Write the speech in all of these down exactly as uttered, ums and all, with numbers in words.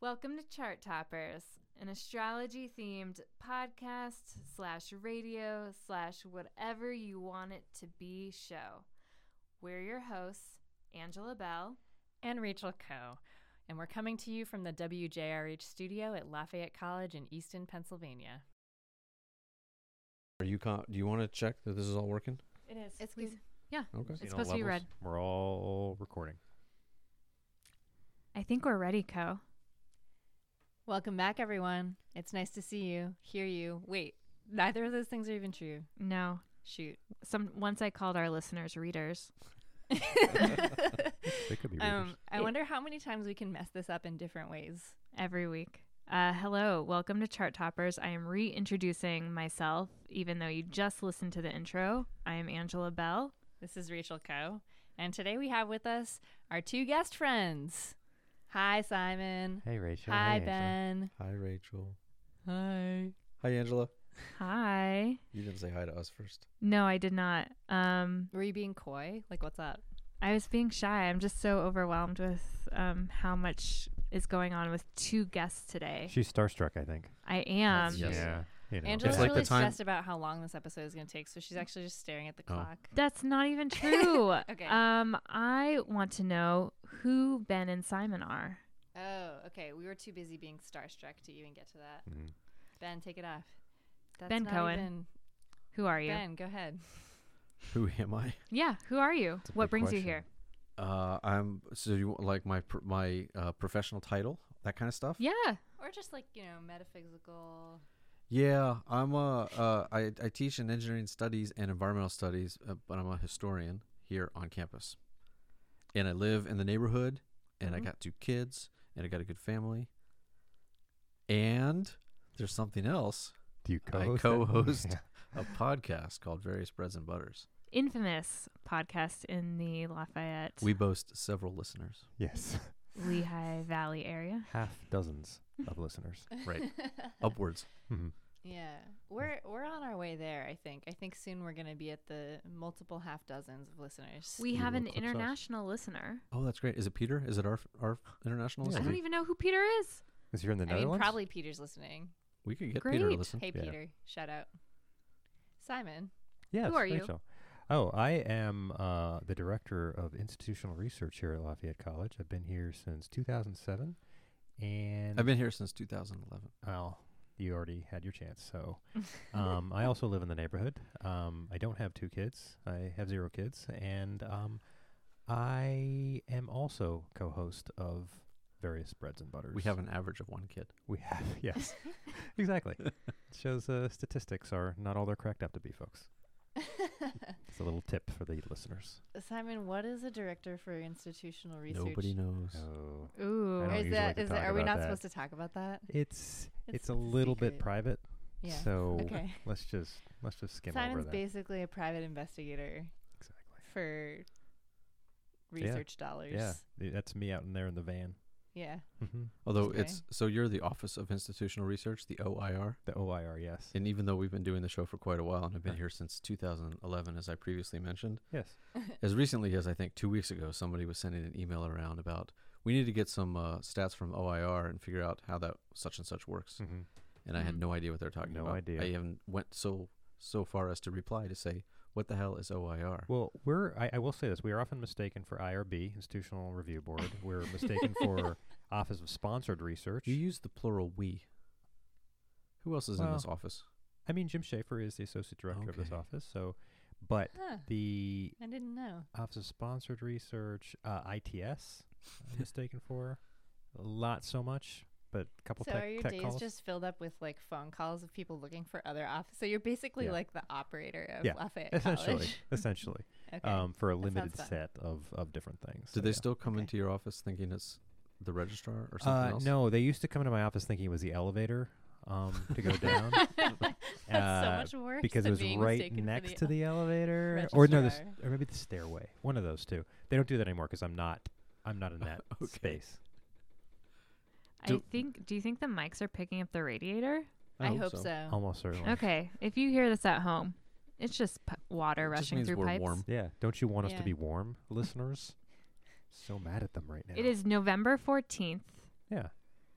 Welcome to Chart Toppers, an astrology-themed podcast slash radio slash whatever you want it to be show. We're your hosts, Angela Bell and Rachel Coe, and we're coming to you from the W J R H studio at Lafayette College in Easton, Pennsylvania. Are you? Con- do you want to check that this is all working? It is. It's good. Yeah, Okay. it's supposed to be red. We're all recording. I think we're ready, Co. Welcome back, everyone. It's nice to see you, hear you. Wait, neither of those things are even true. No. Shoot. Some once I called our listeners readers. They could be readers. Um, I It- wonder how many times we can mess this up in different ways. Every week. Uh, hello, welcome to Chart Toppers. I am reintroducing myself, even though you just listened to the intro. I am Angela Bell. This is Rachel Coe, and today we have with us our two guest friends. Hi, Simon. Hey, Rachel. Hi, Hey, Angela. Ben. Hi, Rachel. Hi. Hi, Angela. Hi. You didn't say hi to us first. No, I did not. Um, Were you being coy? Like, what's up? I was being shy. I'm just so overwhelmed with um, how much is going on with two guests today. She's starstruck, I think. I am. That's- Yes. Yeah. You know. Angela's It's like the really time- stressed about how long this episode is going to take, so she's actually just staring at the Oh. clock. That's not even true. Okay. Um, I want to know who Ben and Simon are. Oh, okay. We were too busy being starstruck to even get to that. Mhm. Ben, take it off. That's Ben not Cohen. even- Who are you? Ben, go ahead. Who am I? Yeah, who are you? That's a What big brings you question. here? Uh, I'm. So you want, like my pr- my uh, professional title, that kind of stuff? Yeah. Or just like, you know, metaphysical. Yeah. I'm a. Uh, I I teach in engineering studies and environmental studies, uh, but I'm a historian here on campus, and I live in the neighborhood, and I Mhm. got two kids, and I got a good family, and there's something else. Do you I co-host? that? co-host Yeah. a podcast called Various Breads and Butters. Infamous podcast in the Lafayette, We boast several listeners. Yes. Lehigh Valley area. Half dozens of listeners. Right. Upwards. Mhm. Yeah. We're we're on our way there, I think. I think soon we're going to be at the multiple half dozens of listeners. We You have will an eclipse us. international listener. Oh, that's great. Is it Peter? Is it our our international Yeah, I listener? don't we- even know who Peter is. Is here in the I mean, Netherlands? probably Peter's listening. We could get Peter to Great. listen. Hey, Yeah. Peter. Shout out. Simon. Yes, Who are you? Rachel. Oh, I am uh, the director of institutional research here at Lafayette College. I've been here since two thousand seven, and I've been here since two thousand eleven. well, you already had your chance. So, um, I also live in the neighborhood. Um, I don't have two kids. I have zero kids, and um, I am also co-host of Various Breads and Butters. We have an average of one kid. We have, yes, exactly. It shows uh, statistics are not all they're cracked up to be, folks. It's a little tip for the listeners. Simon, what is a director for institutional research? Nobody knows. Oh, Ooh. I don't Is usually that like to is that, talk are we about not that. supposed to talk about that? it's it's, It's a a little bit secret. private, Yeah. so Okay. let's just let's just skim over Simon's that. basically a private investigator Exactly. for research dollars. Yeah, th- that's me out in there in the van. Yeah. Mm-hmm. Although Okay. it's so you're the Office of Institutional Research, the O I R, The O I R, yes, and even though we've been doing the show for quite a while, and I've been Uh. here since two thousand eleven, as I previously mentioned, yes. as recently as I think two weeks ago, somebody was sending an email around about we need to get some uh, stats from O I R and figure out how that such and such works. Mm-hmm. And I had Mhm. no idea what they're talking No about. idea. I even went so so far as to reply to say, "What the hell is O I R?" Well, we're I, I will say this: we are often mistaken for I R B, Institutional Review Board. We're mistaken for Office of Sponsored Research. You use the plural "we." Who else is in Well, this office? I mean, Jim Schaefer is the associate director of this Okay. office. So, but Huh. the I didn't know. Office of Sponsored Research, uh, I T S, I'm mistaken for, not so much, but a couple So tech, are your tech days calls. just filled up with like phone calls of people looking for other office? So you're basically Yeah. like the operator of Yeah, Lafayette essentially, College. essentially, Okay. um, for a That limited sounds fun. set of, of different things. Do So, they yeah. still come Okay. into your office thinking it's the registrar or something Uh, else? no, they used to come into my office thinking it was the elevator um, to go down. That's so uh, much worse because it than was being right mistaken for next the to the elevator, or no, the s- registrar. or maybe the stairway. One of those two. They don't do that anymore because I'm not. I'm not in that Okay. space. I Do- think. Do you think the mics are picking up the radiator? I hope so. Almost certainly. Okay. If you hear this at home, it's just p- water It just rushing means through we're pipes. warm. Yeah. Don't you want us Yeah. to be warm, listeners? So mad at them right now. It is November fourteenth. Yeah.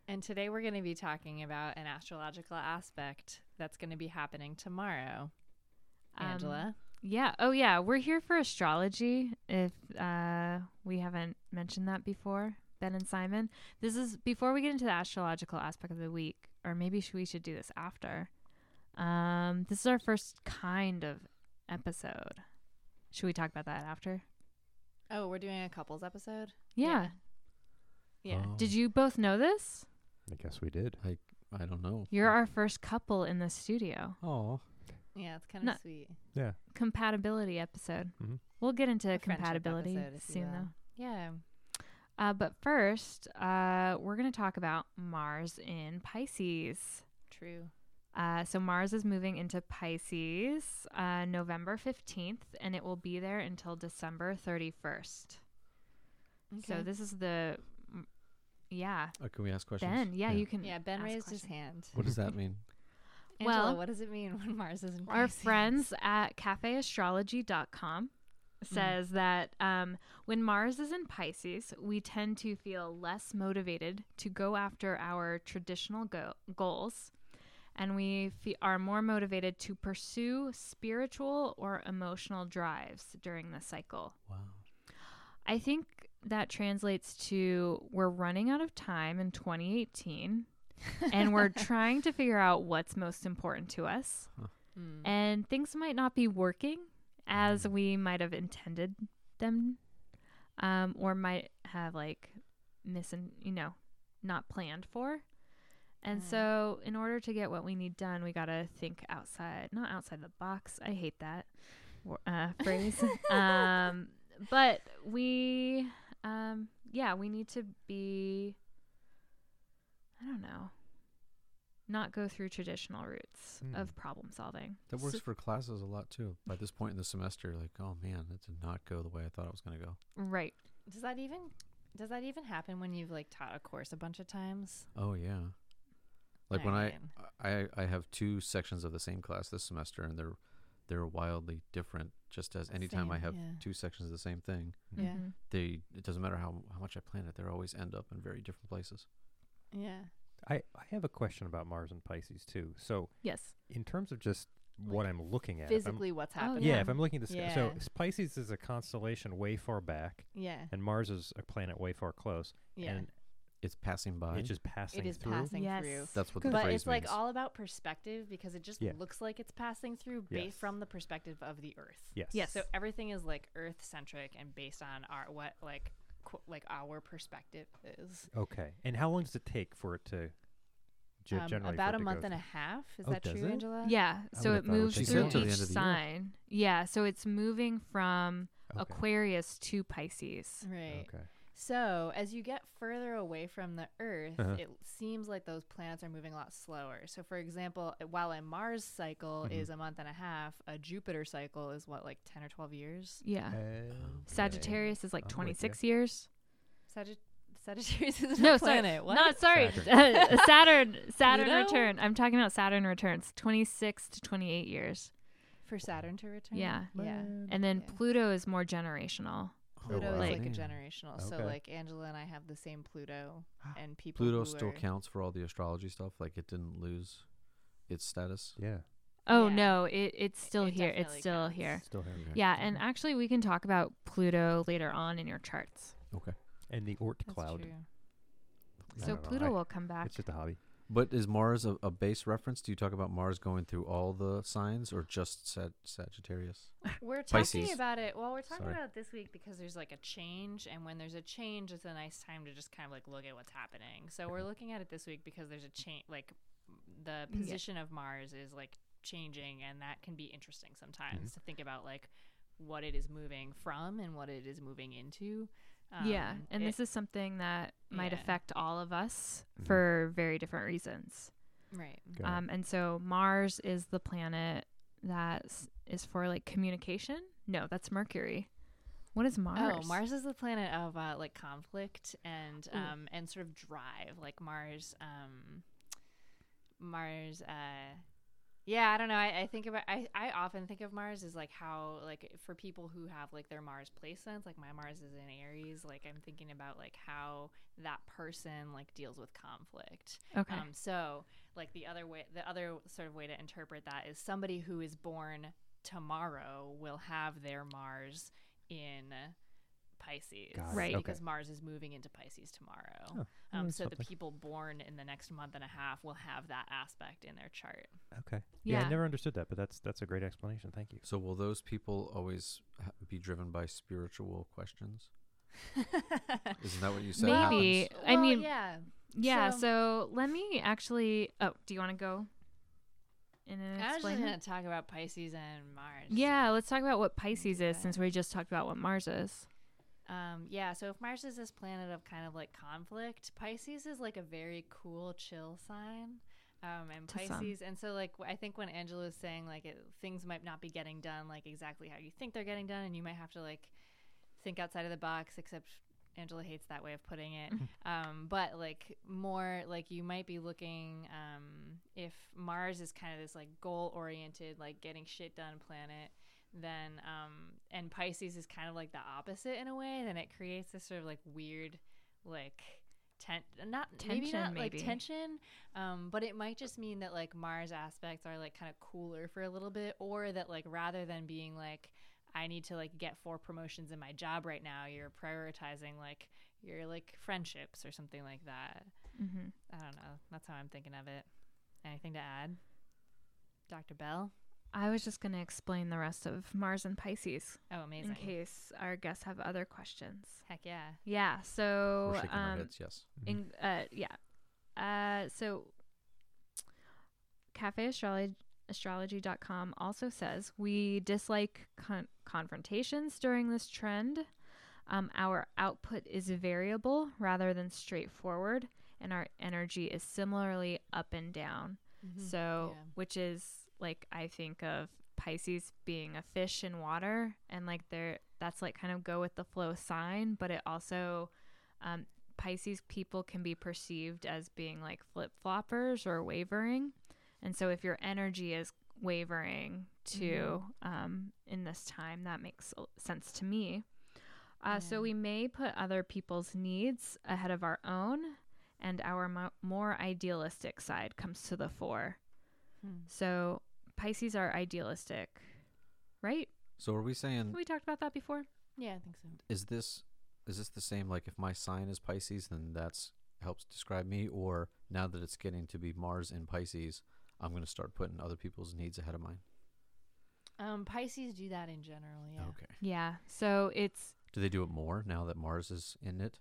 And today we're going to be talking about an astrological aspect that's going to be happening tomorrow. Um, Angela? Yeah. Oh, yeah. We're here for astrology. If uh, we haven't mentioned that before, Ben and Simon. This is before we get into the astrological aspect of the week, or maybe sh- we should do this after. Um, this is our first kind of episode. Should we talk about that after? Oh, we're doing a couples episode? Yeah. Yeah. Oh, Did you both know this? I guess we did. I I don't know. You're our first couple in the studio. Oh, Yeah, it's kind of No. sweet. Yeah. Compatibility episode. Mhm. We'll get into A friendship compatibility episode, if you soon, will. though. Yeah. Uh, but first, uh, we're going to talk about Mars in Pisces. True. Uh, so Mars is moving into Pisces uh, November fifteenth, and it will be there until December thirty-first. So Okay. this is the, mm, yeah, uh, can we ask questions? Ben. Yeah, Yeah. you can. Yeah, Ben ask raised his questions. hand. What does that mean? Angela, Well, what does it mean when Mars is in Our Pisces? friends at cafe astrology dot com says that um, when Mars is in Pisces, we tend to feel less motivated to go after our traditional go- goals, and we fe- are more motivated to pursue spiritual or emotional drives during the cycle. Wow. I think that translates to we're running out of time in twenty eighteen and we're trying to figure out what's most important to us. Mm. And things might not be working as Mm. we might have intended them, um, or might have like missing, you know, not planned for. And Mm. so in order to get what we need done, we got to think outside, not outside the box. I hate that wo- uh, phrase. um, but we, um, yeah, we need to be, I don't know, not go through traditional routes Mm. of problem solving. That works So- for classes a lot too. By this point in the semester, like, oh man, that did not go the way I thought it was going to go. Right. Does that even does that even happen when you've like taught a course a bunch of times? Oh yeah. Like when I, mean, I I have two sections of the same class this semester, and they're they're wildly different. Just as anytime I Same, have yeah. two sections of the same thing, Yeah. Mhm. they it doesn't matter how how much I plan it, they always end up in very different places. Yeah. I, I have a question about Mars and Pisces too. So Yes. in terms of just what Like, I'm looking at, if I'm- Physically what's Oh, happening. yeah, yeah. if I'm looking at the sky, so Yeah. s- Pisces is a constellation way far back, Yeah. and Mars is a planet way far close, Yeah. and It's passing by. it's just passing It is through. passing Yes. through. That's what the But phrase it's like means. all about perspective because it just Yeah. looks like it's passing through Yes. based from the perspective of the Earth. Yes. Yes. So everything is like Earth centric and based on our what like qu- like our perspective is. Okay. And how long does it take for it to ge- Um, generally for about it a to month go and a through? half. Is Oh, that does true, it? Angela? Yeah. I So would've it thought it would moves She take said through till the each end of the year. sign. Yeah. So it's moving from Okay. Aquarius to Pisces. Right. Okay. So as you get further away from the Earth, Uh-huh. it seems like those planets are moving a lot slower. So for example, while a Mars cycle Mhm. is a month and a half, a Jupiter cycle is what, like ten or twelve years? Yeah. Okay. Sagittarius is like I'm with twenty-six years. Sagitt- Sagittarius is No, a sorry. planet. What? No, sorry. Saturn. Saturn. Saturn Pluto? return. I'm talking about Saturn returns. twenty-six to twenty-eight years. For Saturn to return? Yeah. Yeah. And then Yeah. Pluto is more generational. Pluto wow. is like Man. a generational. So Okay. like Angela and I have the same Pluto, and people Pluto who still are, counts for all the astrology stuff. Like it didn't lose its status. Yeah. Oh Yeah. no, it it's still It here. It's definitely still counts. here. Still here. Okay. Yeah, and actually we can talk about Pluto later on in your charts. Okay. And the Oort That's cloud. true. I So don't know, Pluto I- will come back. It's just a hobby. But is Mars a, a base reference? Do you talk about Mars going through all the signs or just Sag- Sagittarius? We're talking Pisces. about it. Well, we're talking Sorry. about it this week because there's like a change, and when there's a change, it's a nice time to just kind of like look at what's happening. So we're looking at it this week because there's a change. Like the Yeah. position of Mars is like changing, and that can be interesting sometimes Mhm. to think about like what it is moving from and what it is moving into. yeah, Um, and it- this is something that might Yeah. affect all of us Mhm. for very different reasons. right. Got it. Um, and so Mars is the planet that s- is for like communication. No, that's Mercury. What is Mars? Oh, Mars is the planet of uh, like conflict and Ooh. um and sort of drive. Like Mars, um, Mars, uh, Yeah, I don't know. I, I think about I, I often think of Mars as like how like for people who have like their Mars placements, like my Mars is in Aries, like I'm thinking about like how that person like deals with conflict. Okay. Um so like the other way the other sort of way to interpret that is somebody who is born tomorrow will have their Mars in Pisces. Got it. Right. Okay. Because Mars is moving into Pisces tomorrow. Oh, um, that's so the something. people born in the next month and a half will have that aspect in their chart. Okay. Yeah. Yeah. I never understood that, but that's that's a great explanation. Thank you. So will those people always ha- be driven by spiritual questions? Isn't that what you said? Maybe. happens? I Well, mean, yeah. Yeah, So- so, let me actually. Oh, do you want to go in and I was just explain? going it? to talk about Pisces and Mars. Yeah, let's talk about what Pisces is Okay. since we just talked about what Mars is. Um, yeah, so if Mars is this planet of kind of like conflict, Pisces is like a very cool, chill sign. Um, and To some. Pisces, and so like w- I think when Angela was saying like it, things might not be getting done like exactly how you think they're getting done, and you might have to like think outside of the box, except Angela hates that way of putting it. um, but like more like you might be looking um, if Mars is kind of this like goal oriented, like getting shit done planet, then um, and Pisces is kind of like the opposite in a way, then it creates this sort of like weird like ten not maybe Tension, not maybe. like tension, um, but it might just mean that like Mars aspects are like kind of cooler for a little bit, or that like rather than being like I need to like get four promotions in my job right now, you're prioritizing like your like friendships or something like that. Mm-hmm. I don't know. That's how I'm thinking of it. Anything to add, Doctor Bell? I was just going to explain the rest of Mars and Pisces Oh, amazing. in case our guests have other questions. Heck yeah. Yeah, so We're shaking our um, heads, yes. in uh yeah uh so cafe astrology astrology dot com also says we dislike con- confrontations during this trend. Um, our output is variable rather than straightforward, and our energy is similarly up and down. So Yeah. which is like I think of Pisces being a fish in water, and like they're that's like kind of go with the flow sign, but it also um, Pisces people can be perceived as being like flip-floppers or wavering. And so if your energy is wavering too um, in this time, that makes a- sense to me. Uh, So Yeah. we may put other people's needs ahead of our own, and our mo- more idealistic side comes to the fore. Hmm. So Pisces are idealistic, right? So are we saying, We talked about that before. Yeah, I think so. is this is this the same, like if my sign is Pisces, then that's helps describe me? Or now that it's getting to be Mars in Pisces, I'm going to start putting other people's needs ahead of mine? Um, Pisces do that in general, yeah. Okay. Yeah. So it's Do they do it more now that Mars is in it?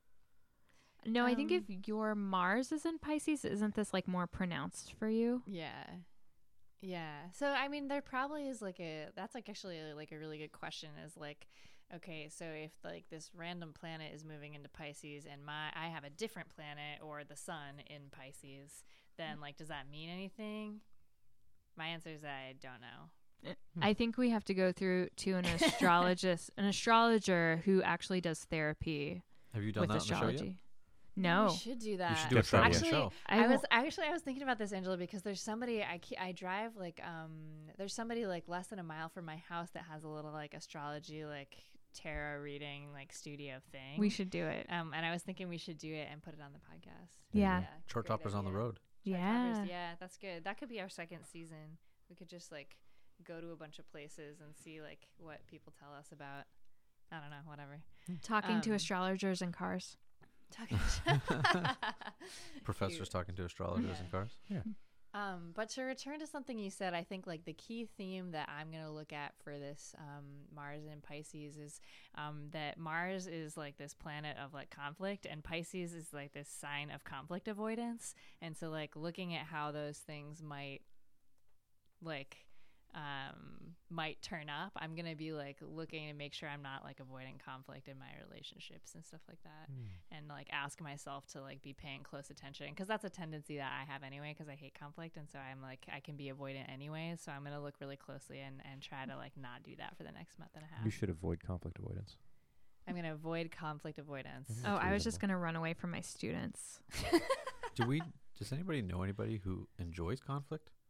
no. I think Um, if your Mars is in Pisces, isn't this like more pronounced for you? Yeah. Yeah. So I mean there probably is like a that's like actually a, like a really good question is like okay, so if like this random planet is moving into Pisces and my I have a different planet or the sun in Pisces, then like does that mean anything? My answer is I don't know. I think we have to go through to an astrologist, an astrologer who actually does therapy Have you done with that on the show yet? astrology. No. We should do that. You should do a Definitely. traveling Actually, show. I, I, was won't- actually I was thinking about this, Angela, because there's somebody I ke- I drive like um there's somebody like less than a mile from my house that has a little like astrology like tarot reading like studio thing. we should do it. um and I was thinking we should do it and put it on the podcast. Yeah. Chart great toppers on the idea. road. Chart Yeah. toppers, yeah, that's good. That could be our second season. We could just like go to a bunch of places and see like what people tell us about. I don't know, whatever. Talking to um, astrologers in cars. Talking. Professors Cute. talking to astrologers in Yeah. cars. Um, but to return to something you said, I think like the key theme that I'm going to look at for this um, Mars and Pisces is um, that Mars is like this planet of like conflict, and Pisces is like this sign of conflict avoidance. And so like looking at how those things might like um, might turn up, I'm going to be like looking to make sure I'm not like avoiding conflict in my relationships and stuff like that. And like ask myself to like be paying close attention, because that's a tendency that I have anyway, because I hate conflict, and so I'm like I can be avoidant anyway, so I'm gonna look really closely and and try to like not do that for the next month and a half. You should avoid conflict avoidance. I'm gonna avoid conflict avoidance. Mhm. Oh, That's I was just reasonable. going to run away from my students. Do we? Does anybody know anybody who enjoys conflict?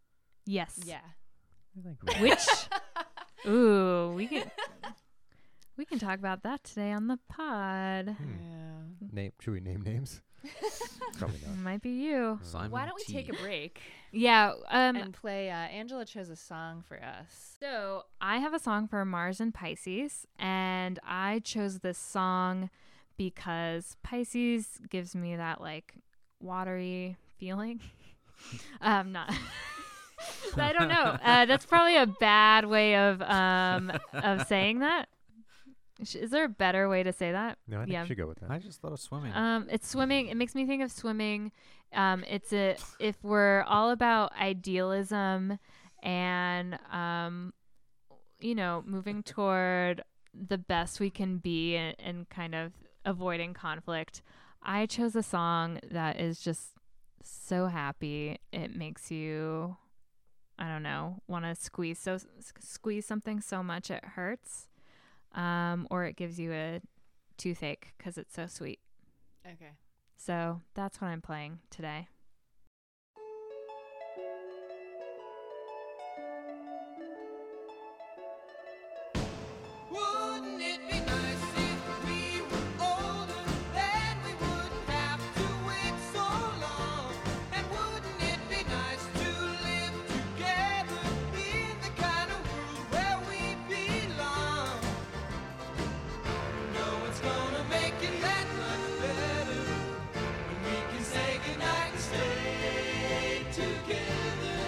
Yes. Yeah. I think maybe. Which? Ooh, we can we can talk about that today on the pod. Hmm. Yeah. Name? Should we name names? Probably not. Might be you. Simon Why don't we T. take a break Yeah. Um. and play? Uh, Angela chose a song for us. So I have a song for Mars and Pisces, and I chose this song because Pisces gives me that like watery feeling. um, not. I don't know. Uh, that's probably a bad way of um of saying that. Sh- Is there a better way to say that? No, I think Yeah. you should go with that. I just thought of swimming. Um, it's swimming. It makes me think of swimming. Um, it's a if we're all about idealism and um, you know, moving toward the best we can be and, and kind of avoiding conflict. I chose a song that is just so happy. It makes you, I don't know, want to squeeze so s- squeeze something so much it hurts, um, or it gives you a toothache because it's so sweet. Okay. So that's what I'm playing today. Wouldn't it be nice if we were older? Then we wouldn't have to wait so long. And wouldn't it be nice to live together in the kind of world where we belong? No, it's gonna make it that much better when we can say goodnight and stay together.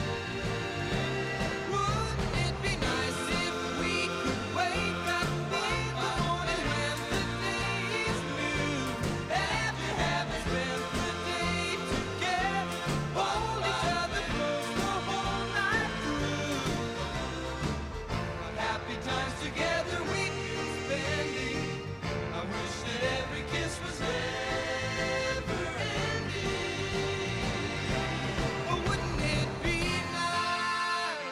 Wouldn't it be nice if we could wake up in the morning when the day is new? After having spent the day together, hold each other close the whole night through. What happy times together we'd be spending. I wish that every kiss was never ending. Oh, wouldn't it be nice?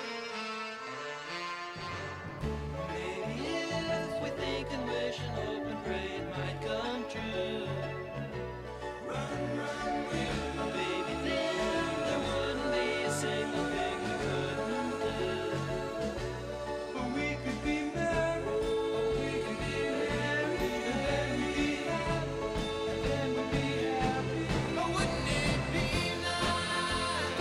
Maybe if we think and wish and hope and pray it might come true. Run, run, will, baby, then there wouldn't be a single thing we couldn't do. But we could be married, we could be married, and then we'd be happy, and then we'd be happy. Oh, wouldn't it be nice?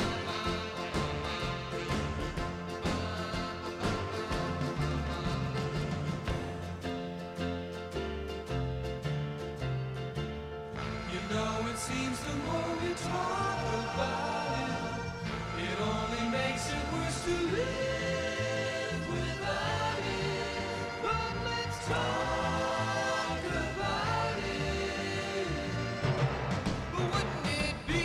You know, it seems the more we talk about it, it only makes it worse to live without it. But let's talk about it. But wouldn't it be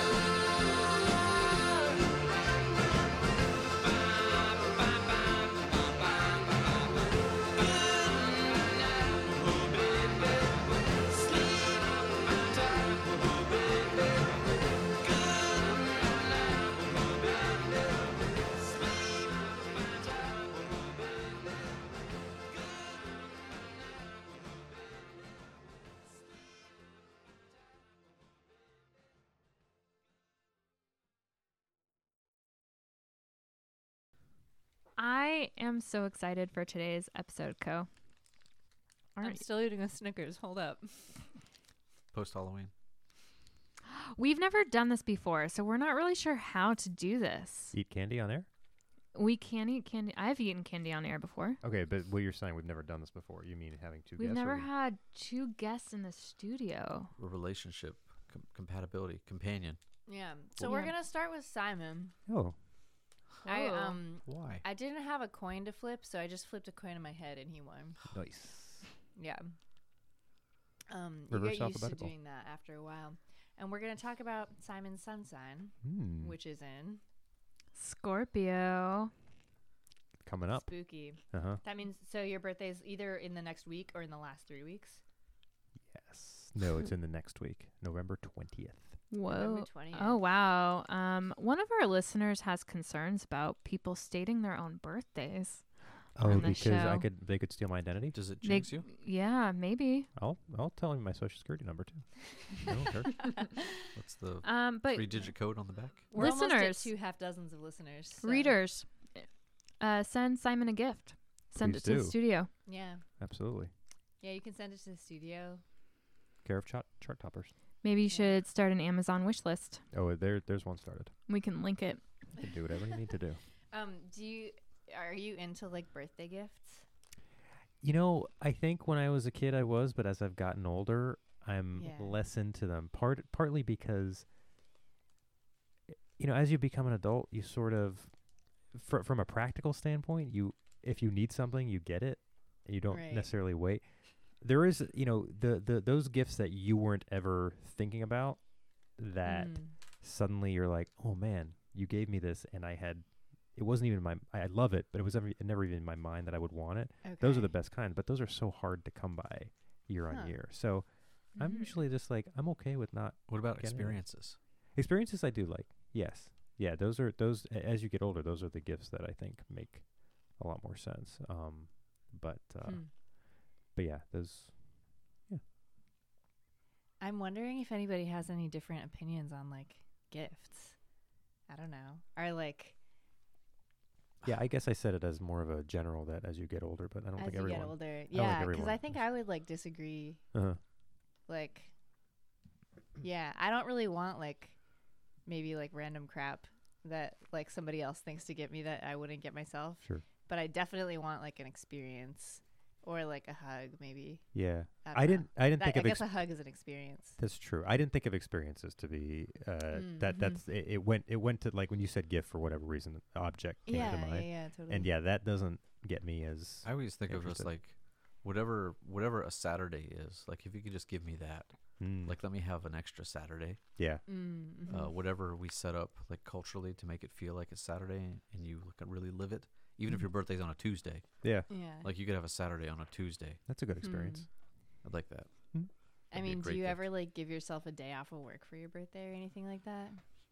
I am so excited for today's episode, Co. I'm Aren't still eating a Snickers. Hold up. Post Halloween. We've never done this before, so we're not really sure how to do this. Eat candy on air? We can eat candy. I've eaten candy on air before. Okay, but what you're saying, we've never done this before. You mean having two We've guests? or never we- had two guests in the studio. A relationship, com- compatibility, companion. Yeah. So Yeah. we're gonna start with Simon. Oh, I Oh. um Why? I didn't have a coin to flip, so I just flipped a coin in my head and he won. nice. Yeah. Um, Reverse you get used to alphabetical. doing that after a while. And we're gonna talk about Simon's sun sign, Hmm. which is in Scorpio. Coming up. spooky. Uh huh. That means so your birthday's either in the next week or in the last three weeks. Yes. No, it's in the next week, November twentieth. Whoa. November twentieth. Oh, wow. Um, one of our listeners has concerns about people stating their own birthdays Oh, on the because I show. could they could steal my identity. Does it They- jinx you? Yeah, maybe. I'll I'll tell him my social security number too. I don't care. What's the Um, but three-digit code on the back? We're almost at Listeners. two half dozens of listeners. so- readers, uh, send Simon a gift. Send Please it to the do. studio. Yeah. Absolutely. Yeah, you can send it to the studio. Care of chart chart toppers. Maybe you Yeah. should start an Amazon wish list. Oh, there there's one started. We can link it. You can do whatever you need to do. Um, do you are you into like birthday gifts? You know, I think when I was a kid I was, but as I've gotten older, I'm Yeah. less into them. Part partly because y- you know, as you become an adult, you sort of fr- from a practical standpoint, you if you need something, you get it. You don't Right. necessarily wait. There is, you know, the, the those gifts that you weren't ever thinking about that Mm. suddenly you're like, "Oh man, you gave me this and I had it wasn't even my I I love it, but it was never, never even in my mind that I would want it." Those are the Okay. best kind, but those are so hard to come by year Huh. on year. So I'm Mhm. usually just like I'm okay with not What about Getting it. experiences? experiences. I do like, yes, yeah. Those are those a- as you get older, those are the gifts that I think make a lot more sense. Um, but uh, Hmm. but yeah, those. I'm wondering if anybody has any different opinions on like gifts. I don't know. Are like Yeah, I guess I said it as more of a general that as you get older, but I don't as think you everyone. get older, like yeah, because everyone I think is- I would like disagree. Uh-huh. Like, yeah, I don't really want like maybe like random crap that like somebody else thinks to get me that I wouldn't get myself. Sure. But I definitely want like an experience or like a hug, maybe. Yeah, I, don't I know. didn't. I didn't That- think I of. guess Ex- a hug is an experience. that's true. I didn't think of experiences to be uh, Mm, that. mhm. That's it, it. Went. It went to like when you said gift for whatever reason, object came Yeah, to yeah, mind, yeah, totally. and yeah, that doesn't get me as. I always think of just Interested. like whatever whatever a Saturday is. Like if you could just give me that. Mm, Like let me have an extra Saturday. yeah, Mm, mhm. Uh, whatever we set up like culturally to make it feel like it's Saturday and you can really live it. Even if your birthday's on a Tuesday. yeah, yeah. Like you could have a Saturday on a Tuesday. that's a good Hmm. experience. I'd like that. I That'd be a mean, do great you gift. ever like give yourself a day off of work for your birthday or anything like that?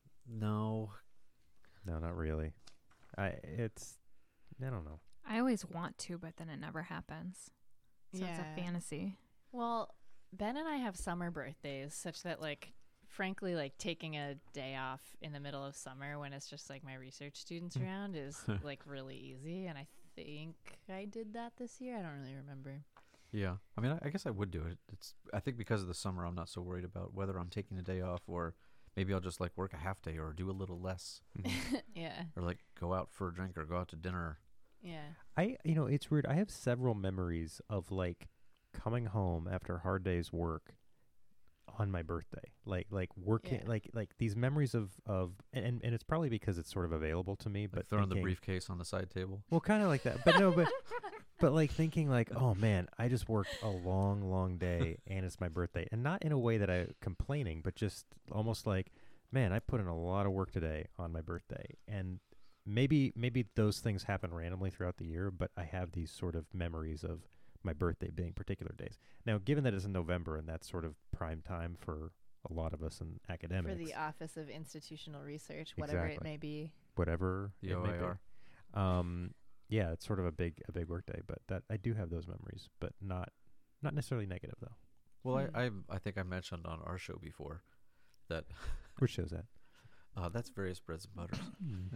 No. No, not really. I. It's. I don't know. I always want to, but then it never happens. So it's a fantasy. Well, Ben and I have summer birthdays such that like frankly like taking a day off in the middle of summer when it's just like my research students Hmm. around is like really easy, and I think I did that this year. I don't really remember. Yeah. I mean, I, I guess I would do it. It's. I think because of the summer, I'm not so worried about whether I'm taking a day off or maybe I'll just like work a half day or do a little less Mhm. Yeah. or like go out for a drink or go out to dinner. Yeah. I. You know, it's weird. I have several memories of like coming home after a hard day's work on my birthday, like like working, Yeah. like like these memories of of, and and it's probably because it's sort of available to me. Like But throwing the thinking- briefcase on the side table. Well, kind of like that, but no, but but like thinking like, oh man, I just worked a long, long day, and it's my birthday, and not in a way that I complaining, but just almost like, man, I put in a lot of work today on my birthday, and maybe maybe those things happen randomly throughout the year, but I have these sort of memories of my birthday being particular days. Now, given that it's in November and that's sort of prime time for a lot of us in For academics, the Office of Institutional Research, whatever it Exactly. may be. whatever The it may O I R. be. Um, yeah, it's sort of a big a big work day, but that I do have those memories, but not not necessarily negative though. Well, Hmm. I, I I think I mentioned on our show before that Which shows that. uh, that's various breads and butters.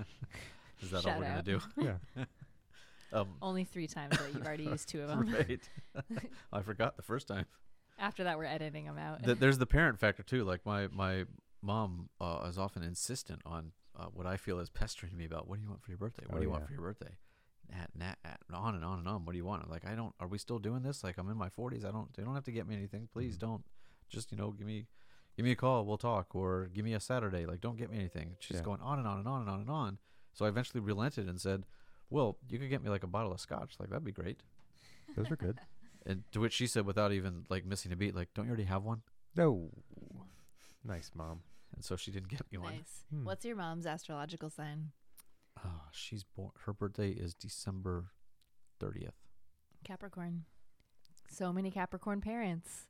Is that all Shout we're gonna out. do? Yeah. Um, Only three times that you've already used two of them. right. I forgot the first time. After that, we're editing them out. Th- there's the parent factor too. Like my my mom uh, is often insistent on uh, what I feel is pestering me about. What do you want for your birthday? What Oh, do you want yeah. for your birthday? Nat, nat, nat, on and on and on. What do you want? I'm like, I don't. Are we still doing this? Like, I'm in my forties. I don't. They don't have to get me anything. Please Mhm. don't. Just you know, give me, give me a call. We'll talk. Or give me a Saturday. Like, don't get me anything. She's Yeah. going on and on and on and on and on. So I eventually relented and said, well, you could get me like a bottle of scotch. Like that'd be great. Those are good. And to which she said, without even like missing a beat, like, don't you already have one? No. Nice, mom. And so she didn't get me one. Nice. Hmm. What's your mom's astrological sign? Oh, she's born. Her birthday is December thirtieth. Capricorn. So many Capricorn parents.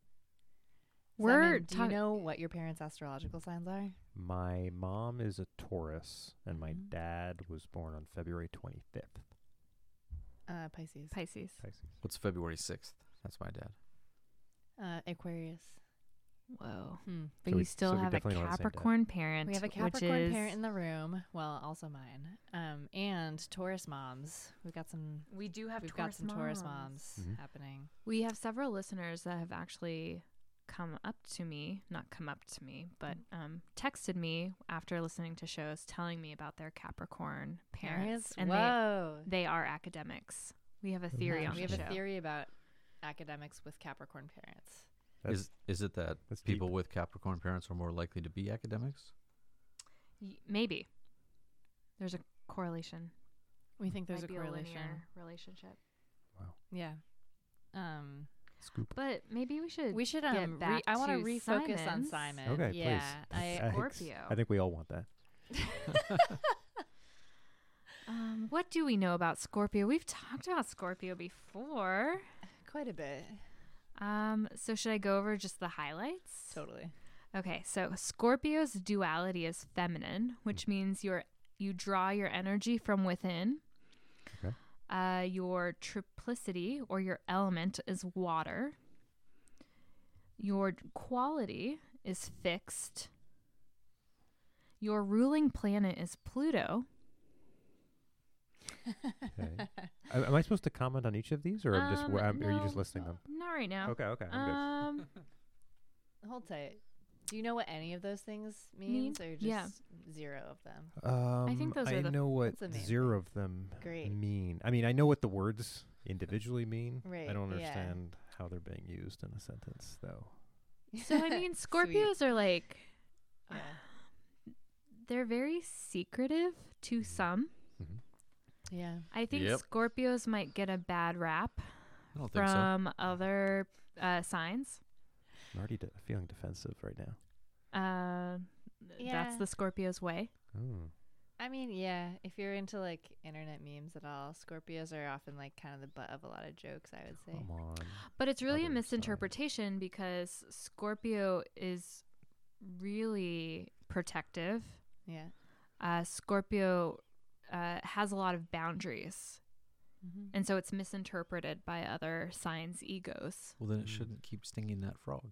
We're Simon, do you talk- know what your parents' astrological signs are? My mom is a Taurus, and my Mhm. dad was born on February twenty-fifth. Uh, Pisces. Pisces. Pisces. What's February sixth? That's my dad. Uh, Aquarius. Whoa. Hmm. But So you we- still so we have a definitely don't have the same dad. Capricorn parent. We have a which Capricorn is, parent in the room. Well, also mine. Um, and Taurus moms. We've got some. We do have We've Taurus got some Taurus moms. moms Mhm. happening. We have several listeners that have actually come up to me, not come up to me, but um, texted me after listening to shows telling me about their Capricorn parents. And Whoa. they, they are academics. We have a theory Yeah, on we the have show. a theory about academics with Capricorn parents. That's, Is is it that that's people deep. with Capricorn parents are more likely to be academics? Y- Maybe. There's a correlation. We think there's Might a be correlation. linear relationship. Wow. Yeah. Um, Scoop. But maybe we should we should get um. Re- back I want to to refocus on Simon's. Simon. Okay, yeah, please. I, I- Scorpio. I think we all want that. Um, what do we know about Scorpio? We've talked about Scorpio before. quite a bit. Um, so should I go over just the highlights? Totally. Okay, so Scorpio's duality is feminine, which means you're you draw your energy from within. Okay. Uh, your triplicity or your element is water. Your quality is fixed. Your ruling planet is Pluto. Okay. Am am I supposed to comment on each of these, or I'm just Um, wh- I'm, are you no, just listing them? Not right now. Okay, okay, I'm Um, Hold tight. Do you know what any of those things means, or just Yeah. zero of them? good. Um, I think those are the- know what That's the main zero of them Great. mean. I mean, I know what the words individually mean. Right, I don't yeah. understand how they're being used in a sentence, though. so I mean, Sweet. Scorpios are like Yeah. they're very secretive to some. Mhm. Yeah. I think Yep. Scorpios might get a bad rap I don't think so. from other uh, signs. I'm already de- feeling defensive right now. Uh, That's Yeah. the Scorpio's way. Oh. I mean, yeah, if you're into like internet memes at all, Scorpios are often like kind of the butt of a lot of jokes, I would say. Come on. But it's really a Other misinterpretation because Scorpio is really protective. Yeah. Uh, Scorpio uh, has a lot of boundaries. Mm-hmm. And so it's misinterpreted by other signs' egos. Well, then it Mm. shouldn't keep stinging that frog.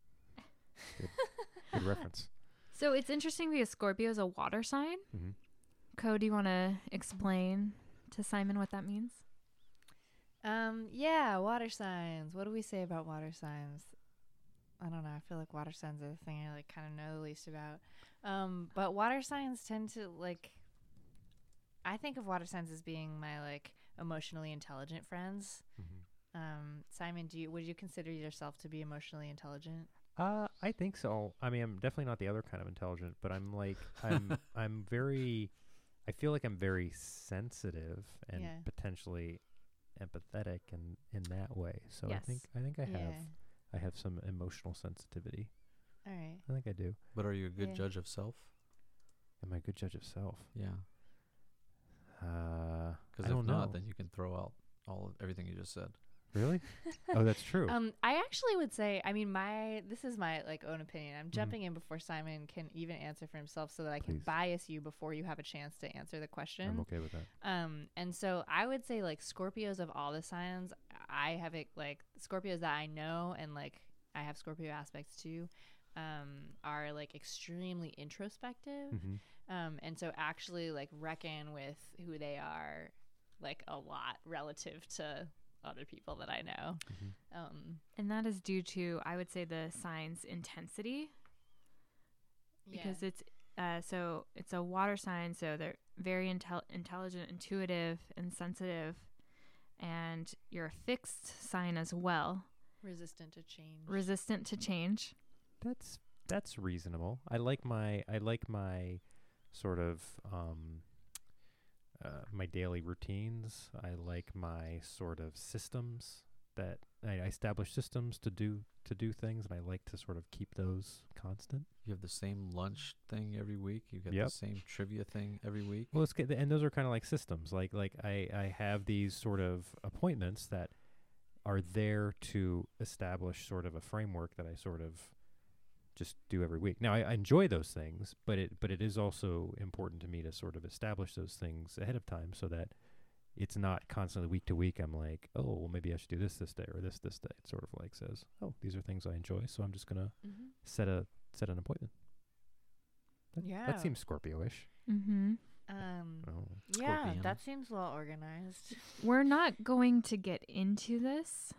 Good reference. So it's interesting because Scorpio is a water sign. Mm-hmm. Co, do you want to explain to Simon what that means? Um, yeah, water signs. What do we say about water signs? I don't know. I feel like water signs are the thing I like kind of know the least about. Um, but water signs tend to like I think of water signs as being my like emotionally intelligent friends. Mm-hmm. Um, Simon, do you would you consider yourself to be emotionally intelligent? Uh, I think so. I mean, I'm definitely not the other kind of intelligent, but I'm like, I'm, I'm very, I feel like I'm very sensitive and Yeah. potentially empathetic in in that way. So I Yes. think, I think I have, Yeah. I have some emotional sensitivity. All right. I think I do. But are you a good Yeah. judge of self? Am I a good judge of self? Yeah. Uh, Because I if don't not, know. then you can throw out all of everything you just said. Really? Oh, that's true. Um, I actually would say, I mean, my this is my like own opinion. I'm Mhm. jumping in before Simon can even answer for himself, so that I can Please. bias you before you have a chance to answer the question. I'm okay with that. Um, and so I would say like Scorpios of all the signs, I have it like Scorpios that I know and like I have Scorpio aspects too, um, are like extremely introspective. Mm-hmm. Um, and so actually like reckon with who they are like a lot relative to other people that I know. Mm-hmm. Um, And that is due to, I would say, the sign's intensity. Because it's, uh, so it's a water sign, so they're very intel- intelligent, intuitive, and sensitive. And you're a fixed sign as well, resistant to change. resistant to change. That's that's reasonable. I like my I like my sort of um uh, my daily routines. I like my sort of systems that I, I establish systems to do to do things, and I like to sort of keep those constant. You have the same lunch thing every week. You get Yep. the same trivia thing every week. Well, it's good, and those are kind of like systems. Like like I I have these sort of appointments that are there to establish sort of a framework that I sort of just do every week. Now I, I enjoy those things, but it but it is also important to me to sort of establish those things ahead of time so that it's not constantly week to week. I'm like, oh, well, maybe I should do this this day or this this day. It sort of like says, oh, these are things I enjoy, so I'm just gonna Mm-hmm. set a set an appointment. That, Yeah. that seems Scorpio-ish. Mm-hmm. Um, Oh. yeah, Scorpion. that seems well organized. We're not going to get into this,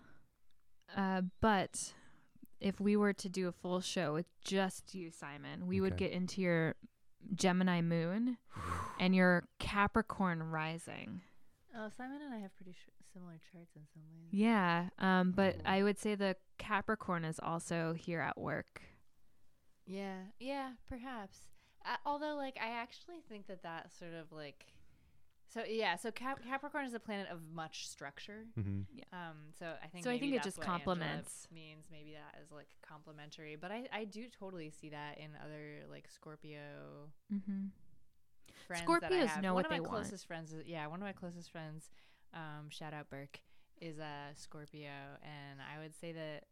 uh, but if we were to do a full show with just you, Simon, we would Okay. get into your Gemini moon and your Capricorn rising. Oh, Simon and I have pretty sh- similar charts in some ways. Yeah, um, but Ooh. I would say the Capricorn is also here at work. Yeah, yeah, perhaps. Uh, although, like, I actually think that that sort of like, so yeah, so Cap- Capricorn is a planet of much structure. Mm-hmm. Um, so I think So I maybe think it that's just what Angela complements. means. Maybe that is like complementary, but I I do totally see that in other like Scorpio Mm-hmm. friends that I Scorpios have. know one what of my they want. closest friends is, yeah, one of my closest friends, um, shout out Burke, is a Scorpio, and I would say that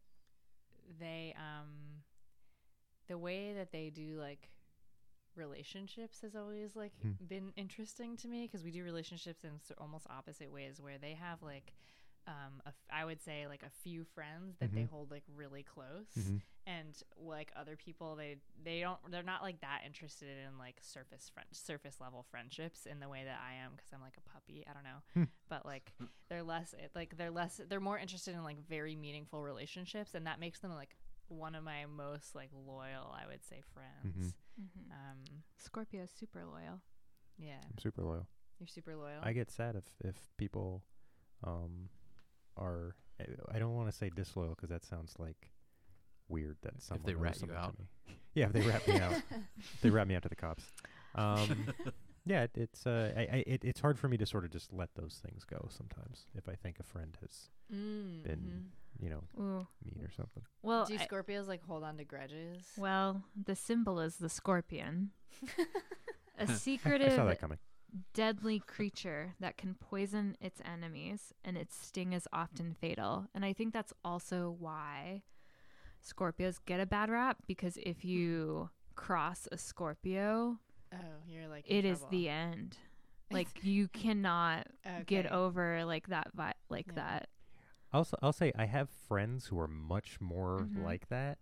they um the way that they do like relationships has always like Hmm. been interesting to me, because we do relationships in s- almost opposite ways, where they have like um a f- I would say like a few friends that they Mhm. hold like really close, Mm-hmm. and like other people they they don't they're not like that interested in like surface friend surface level friendships in the way that I am, because I'm like a puppy, I don't know. Hmm. But like they're less it, like they're less they're more interested in like very meaningful relationships, and that makes them like one of my most like loyal, I would say, friends. Mm-hmm. Um Scorpio is super loyal. yeah, I'm super loyal. you're super loyal. I get sad if if people um are. I- I don't want to say disloyal because that sounds like weird. That someone they owes rat you something to out. me. Yeah, if they rat me out, if they rat me out to the cops. Um, yeah, it, it's uh, I, I, it, it's hard for me to sort of just let those things go sometimes. If I think a friend has, mm, been- mhm. you know, Ooh. mean or something. Well, Do I- Scorpios like hold on to grudges? well, the symbol is the scorpion, a I saw secretive, that coming. deadly creature that can poison its enemies, and its sting is often fatal. And I think that's also why Scorpios get a bad rap, because if you cross a Scorpio, Oh, you're like in it is trouble. the end. Like you cannot get Okay. over like that vi- like Yeah. that. I'll s- I'll say I have friends who are much more Mhm. like that,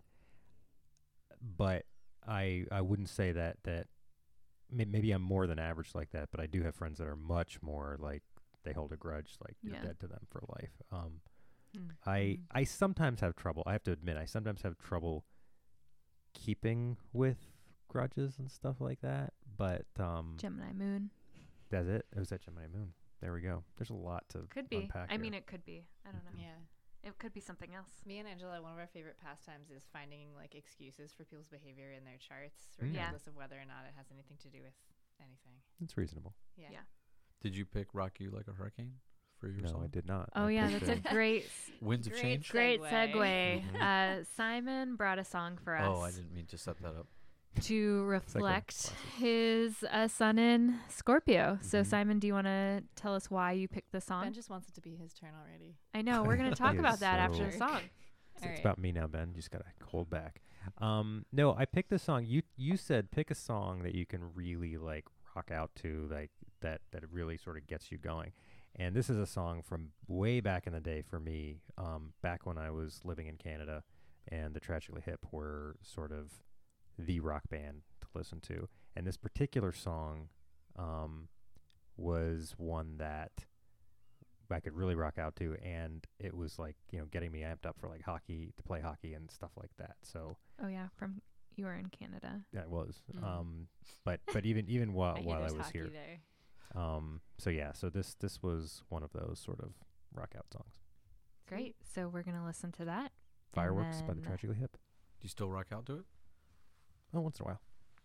but I I wouldn't say that that may- maybe I'm more than average like that. But I do have friends that are much more like they hold a grudge, like you're Yeah. dead to them for life. Um, Hmm. I Mhm. I sometimes have trouble. I have to admit, I sometimes have trouble keeping with grudges and stuff like that. But um, Gemini moon that's it. It was that Gemini moon. There we go. There's a lot to could be. unpack I here. mean, it could be. I don't know. Yeah. It could be something else. Me and Angela, one of our favorite pastimes is finding like excuses for people's behavior in their charts, Mm. Yeah. regardless of whether or not it has anything to do with anything. It's reasonable. Yeah. Yeah. Did you pick "Rock You Like a Hurricane" for your No, song? I did not. Oh I yeah, picked that's a great, s- Winds of Great Change. great Segue. segue. Mhm. Uh, Simon brought a song for us Oh, I didn't mean to set that up. to reflect Classic. his uh, sun in Scorpio. So Mhm. Simon, do you want to tell us why you picked the song? Ben just wants it to be his turn already. I know we're gonna talk He about is that after the so- song. It's, All it's right. about me now, Ben. You just gotta hold back. Um, no, I picked a song. You you said pick a song that you can really like rock out to, like that that it really sort of gets you going. And this is a song from way back in the day for me, um, back when I was living in Canada, and the Tragically Hip were sort of the rock band to listen to. And this particular song um, was one that I could really rock out to, and it was like, you know, getting me amped up for like hockey, to play hockey and stuff like that. So Oh yeah, from you were in Canada. that was, Mm. um, but but even even while I hear while I there's was hockey here, there. um, so yeah, so this this was one of those sort of rock out songs. Great. So we're gonna listen to that. Fireworks by the then- Tragically Hip. Do you still rock out to it? Oh, once in a while.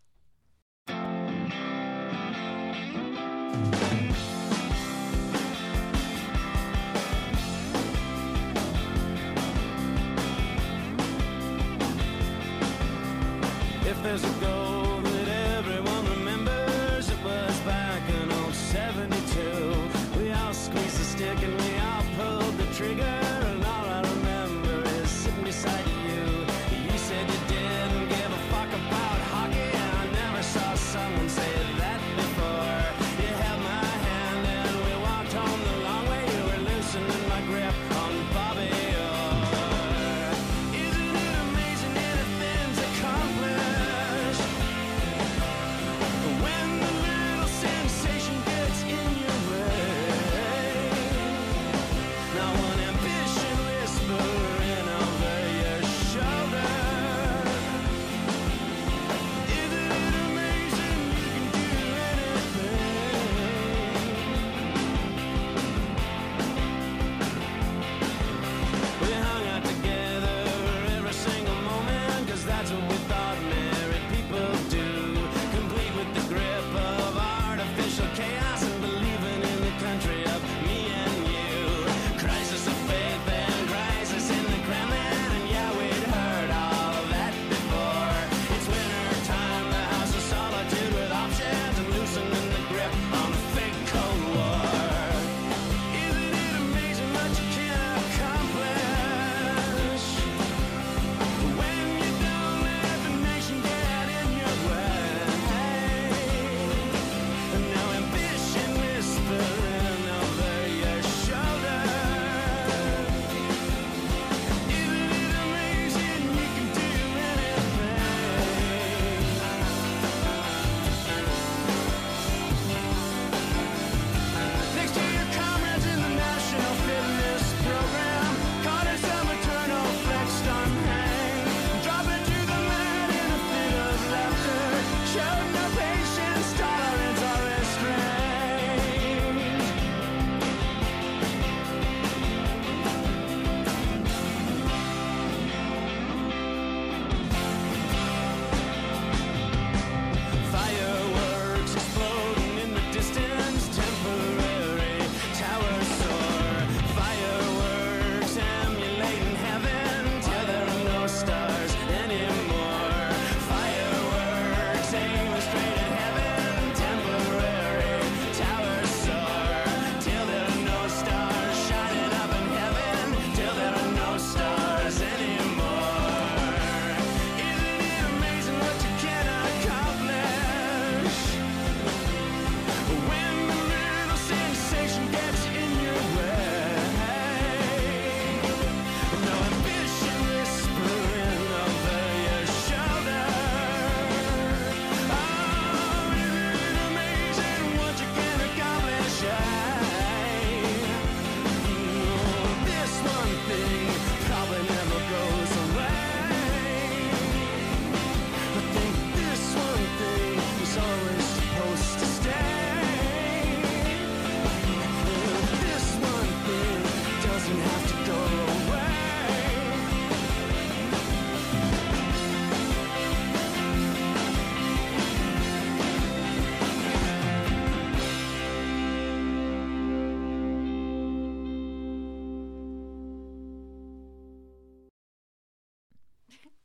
If there's a goal that everyone remembers, it was back in old seventy-two. We all squeezed the stick and we all pulled the trigger, and all I remember is sitting beside you. You said you didn't give a fuck about hockey, and I never saw someone say that before. You held my hand and we walked home the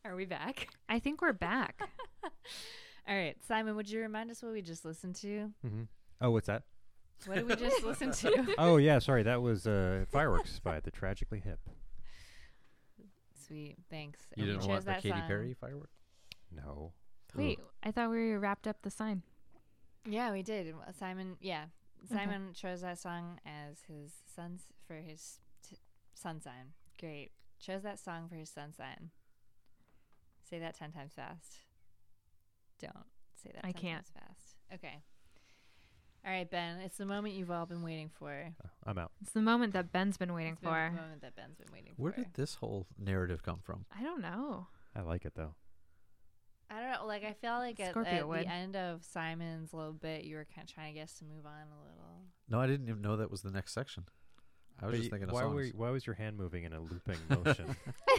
Are we back? I think we're back. All right, Simon, would you remind us what we just listened to? Mm-hmm. Oh, what's that? What did we just listen to? Oh, yeah, sorry. That was uh, Fireworks by the Tragically Hip. Sweet, thanks. You And we didn't chose want the that Katy song. Perry firework? No. Wait, I thought we wrapped up the sign. Yeah, we did. Uh, Simon, yeah, Okay. Simon chose that song as his son's for his t- sun sign. Great. Chose that song for his sun sign. Say that ten times fast. Don't say that. I ten can't. times fast. Okay. All right, Ben. It's the moment you've all been waiting for. Uh, I'm out. It's the moment that Ben's been waiting It's been for. the moment that Ben's been waiting Where for. did this whole narrative come from? I don't know. I like it, though. I don't know. Like I feel like at, Scorpio at would. the end of Simon's little bit, you were kind of trying to get us to move on a little. No, I didn't even know that was the next section. I was But just y- thinking of why, songs. were y- why was your hand moving in a looping motion?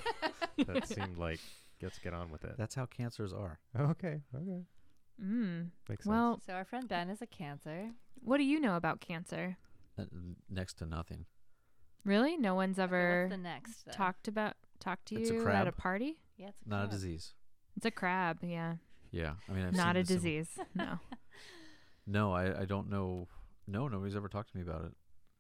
That seemed like, let's get on with it. That's how cancers are. Okay, okay. Mm. Makes Well, So our friend Ben is a Cancer. what do you know about Cancer? Uh, n- next to nothing. Really? No one's Okay, ever what's the next? Though? talked about talked to It's a you at crab. a party? Yeah, it's a Not a crab. disease. It's a crab, yeah. Yeah, I mean, I've Not seen a the sim- disease. No. No, I, I don't know. No, nobody's ever talked to me about it.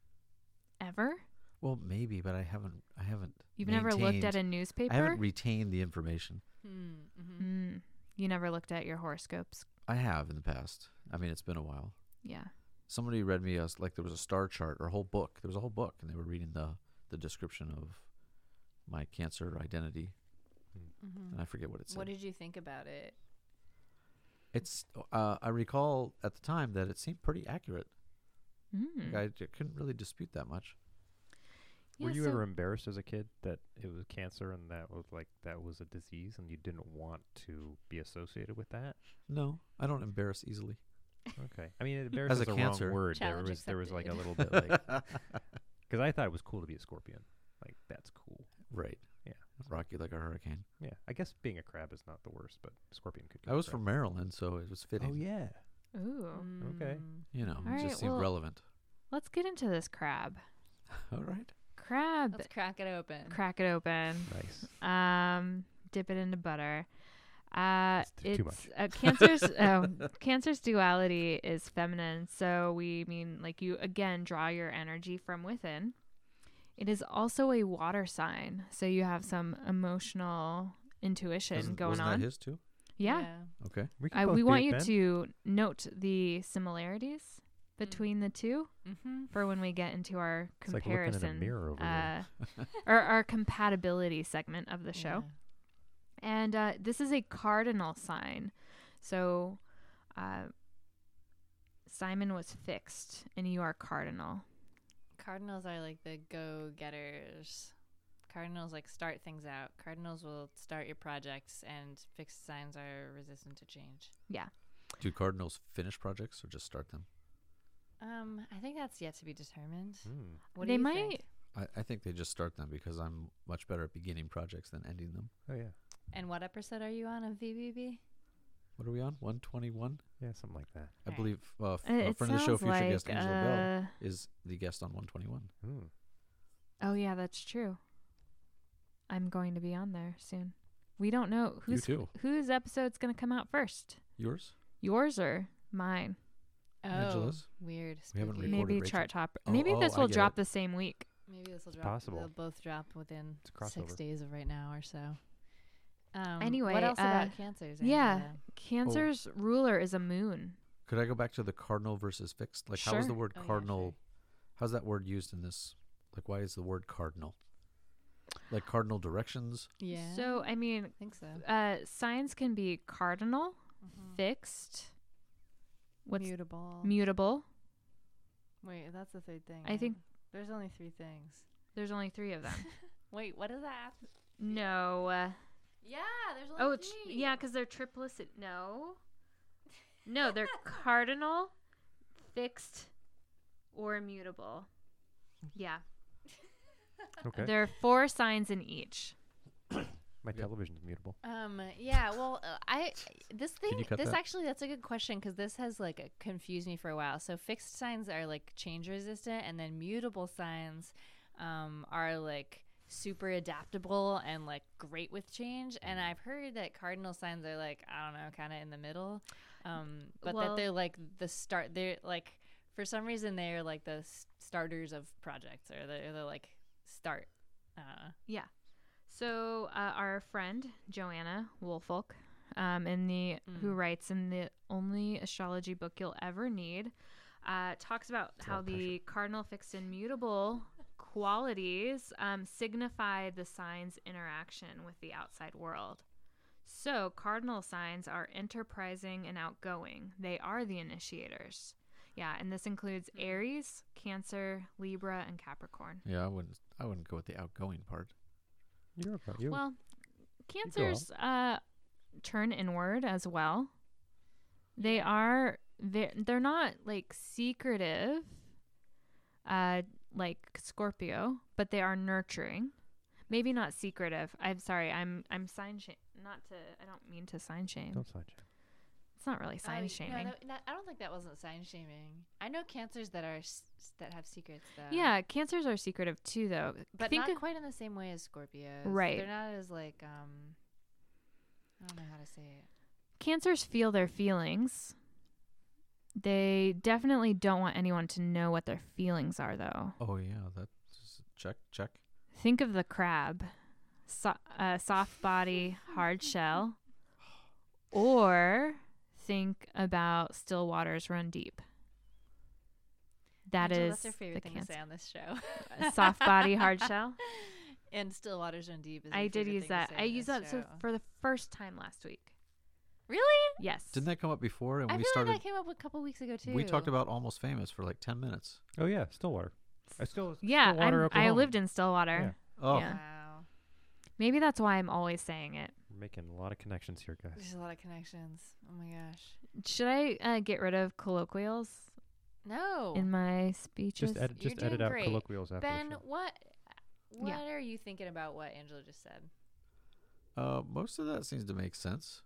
Ever? Well, maybe, but I haven't. I haven't. You've never looked at a maintained- newspaper? I haven't retained the information. Hmm, mhm. Mm. You never looked at your horoscopes. I have in the past. I mean, it's been a while. Yeah. Somebody read me a s like there was a star chart or a whole book. There was a whole book, and they were reading the the description of my cancer identity, Mhm. and I forget what it said. What did you think about it? It's. Uh, I recall at the time that it seemed pretty accurate. Mm. Like, I j- couldn't really dispute that much. Were Yeah, you so- ever embarrassed as a kid that it was cancer and that was like that was a disease and you didn't want to be associated with that? No, I don't embarrass easily. Okay. I mean, embarrassed As is a the cancer. wrong word. There Challenge was there was like a accepted. little bit like because I thought it was cool to be a scorpion. Like that's cool. Right. Yeah. Rock you like a hurricane. Yeah. I guess being a crab is not the worst, but scorpion could. Go I was crab. from Maryland, so it was fitting. Oh yeah. Ooh. Okay. Mm. You know, All it right, just seemed well- relevant. Let's get into this crab. All right. Crab. Let's crack it open. Crack it open. Nice. Um, dip it into butter. Uh, It's t- too it's uh, cancer's oh, cancer's duality is feminine, so we mean like you again draw your energy from within. It is also a water sign, so you have some emotional intuition Wasn't, going wasn't on. that his too? Yeah, Okay. We, can I, both we be want it, you Ben. to note the similarities between the two Mm-hmm. for when we get into our It's like looking in a comparison, mirror over there. uh, or our compatibility segment of the show. And uh, this is a cardinal sign. So uh, Simon was fixed, and you are cardinal. Cardinals are like the go-getters. Cardinals like start things out. Cardinals will start your projects, and fixed signs are resistant to change. Do cardinals finish projects or just start them? Um, I think that's yet to be determined. Hmm. What They do you might- think? I, I think they just start them because I'm much better at beginning projects than ending them. Oh yeah. And what episode are you on of V B B? What are we on? one twenty-one? Yeah, something like that. I Right. believe uh, f- Uh, a it friend of the show, sounds future like, guest Angela Bell, uh, is the guest on one twenty-one. Hmm. oh yeah, that's true. I'm going to be on there soon. We don't know who's too. whose episode's going to come out first. Yours? Yours or mine? Oh, Angela's? weird. We haven't spooky. recorded Maybe Rachel. chart top. Oh, Maybe oh, this I will get drop it. the same week. Maybe this will It's drop. possible. They'll both drop within It's a six crossover. days of right now or so. Um, Anyway, what else uh, about cancers? yeah. Angela? Cancer's ruler is a moon. Could I go back to the cardinal versus fixed? Like, how is the Sure. word Oh, yeah, cardinal? sure. How's that word used in this? Like, why is the word cardinal? Like cardinal directions? Yeah. So I mean, I think so. uh, signs can be cardinal, Mhm. fixed, what's Mutable. mutable. Wait, that's the third thing. I think- right? there's only three things. There's only three of them. Wait, what is that? no. Uh, Yeah, there's only oh, it's, yeah, because they're triplicit. No. No, they're cardinal, fixed, or immutable. Yeah. Okay. There are four signs in each. My television's mutable. Um. Yeah. Well, uh, I this thing. you cut This that? actually, that's a good question because this has like uh, confused me for a while. So fixed signs are like change resistant, and then mutable signs, um, are like super adaptable and like great with change. And I've heard that cardinal signs are like, I don't know, kind of in the middle. Um, but Well- that they're like the start, they're like, for some reason, they're like the s- starters of projects, or they're the like start. Uh, Yeah. So uh, our friend Joanna Woolfolk, um, in the who Mm. writes in the only astrology book you'll ever need, uh, talks about It's a how lot of the cardinal, fixed, and mutable qualities um, signify the sign's interaction with the outside world. So cardinal signs are enterprising and outgoing. They are the initiators. Yeah, and this includes Aries, Cancer, Libra, and Capricorn. Yeah, I wouldn't. I wouldn't go with the outgoing part. You're about you. Well, Cancers uh, turn inward as well. They are they're, they're not like secretive, uh, like Scorpio, but they are nurturing. Maybe not secretive. I'm sorry. I'm I'm sign shame. Not to. I don't mean to sign shame. Don't sign shame. It's not really sign oh, no, shaming. that- that- I don't think that wasn't sign shaming. I know cancers that are s- s- that have secrets though. Yeah, Cancers are secretive too, though. but Think not of- quite in the same way as Scorpios. Right. They're not as like um. I don't know how to say it. Cancers feel their feelings. They definitely don't want anyone to know what their feelings are, though. Oh yeah, that's check check. Think of the crab, so, uh, soft body, hard shell, or think about still waters run deep. That Angela, is that's your favorite the thing to Cancer. say on this show. Uh, soft body, hard shell. And still waters run deep. Is I your did favorite use thing to that. say I on used this that so show. for the first time last week. Really? Yes. Didn't that come up before? And I we feel started. like that came up a couple weeks ago too. we talked about Almost Famous for like ten minutes. Oh yeah, Stillwater. I still Yeah, Stillwater, I'm, I Oklahoma. lived in Stillwater. Yeah. Oh, Yeah. Wow. Maybe that's why I'm always saying it. We're making a lot of connections here, guys. There's a lot of connections. Oh my gosh. Should I uh, get rid of colloquials No. in my speeches? Just edit, You're just edit doing out great. colloquials after Ben, the show. what what Yeah. are you thinking about what Angela just said? uh, most of that seems to make sense.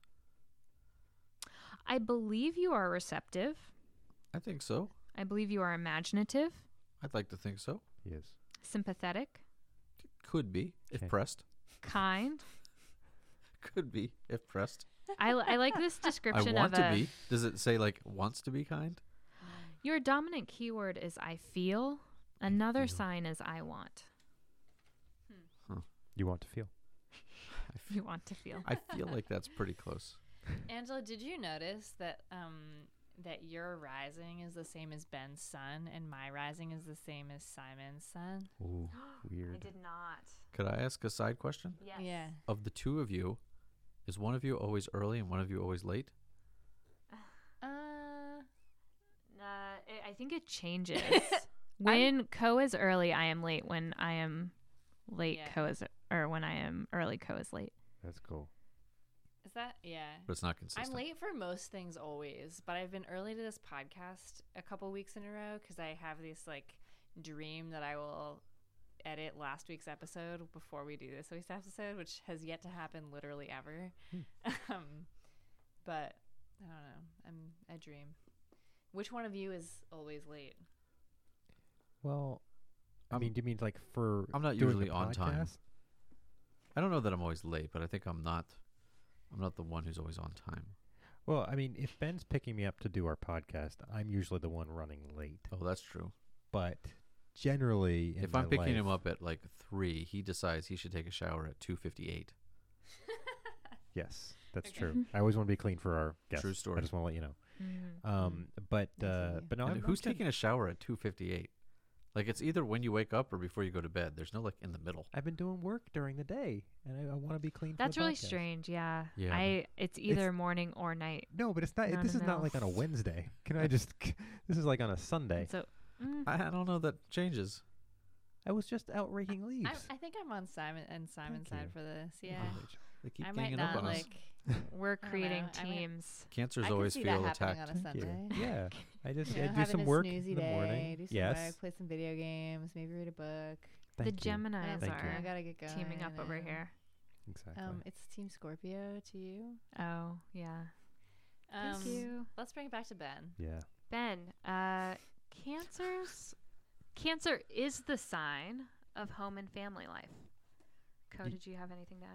I believe you are receptive. I think so. I believe you are imaginative, I'd like to think so. He is. sympathetic, Could be if Okay. pressed. kind. Could be if pressed. I, li- I like this I description want of to a, be. Does it say like wants to be kind? your dominant keyword is I feel. Another feel. sign is I want. You want to feel. I feel, You want to feel. I feel like that's pretty close. Angela, did you notice that um that your rising is the same as Ben's sun and my rising is the same as Simon's sun? Ooh, I weird. did not. Could I ask a side question? Yes. Yeah. Of the two of you, is one of you always early and one of you always late? Uh Uh, it, I think it changes. When Co is early, I am late. When I am late, Yeah. Co is or when I am early, Co is late. That's cool. is that yeah. But it's not consistent. I'm late for most things always, but I've been early to this podcast a couple weeks in a row because I have this like dream that I will edit last week's episode before we do this week's episode, which has yet to happen literally ever. um, but I don't know. I'm a dream. Which one of you is always late? Well, I I'm- mean, do you mean like for? I'm not doing usually the on time. podcast? I don't know that I'm always late, but I think I'm not. I'm not the one who's always on time. Well, I mean, if Ben's picking me up to do our podcast, I'm usually the one running late. Oh, that's true. But generally, in If I'm my picking him life- up at like three, he decides he should take a shower at two fifty-eight. yes, that's Okay. true. I always want to be clean for our guests. True story. I just want to let you know. Mm. Um, but I uh, see. but no, and I'm, who's I'm good. taking a shower at two fifty-eight? Like it's either when you wake up or before you go to bed. There's no like in the middle. I've been doing work during the day, and I, I want to be clean. That's for the really podcast. strange. Yeah. Yeah, I. It's either morning or night. No, but it's not. Not this in is the not like on a middle. Wednesday. Can I just? This is like on a Sunday. So. Mm, I, I don't know that changes. I was just out raking leaves. I, I think I'm on Simon and Simon's Thank side you. for this. Yeah. Oh, They keep I might ganging up not on us. like. we're don't creating know. I might- teams. Cancers I can always see feel that happening attacked. on a Thank Sunday. you. Yeah, I just You I know, do having some a work snoozy in the day, morning. do some Yes. work, play some video games, maybe read a book. The Thank you. Geminis I, Thank you. are I gotta get going. teaming up over and, here. Exactly. Um, it's Team Scorpio to you. Oh yeah. Um, Thank you, Let's bring it back to Ben. yeah. Ben. Uh, cancers. Cancer is the sign of home and family life. Co, Y- did you have anything to add?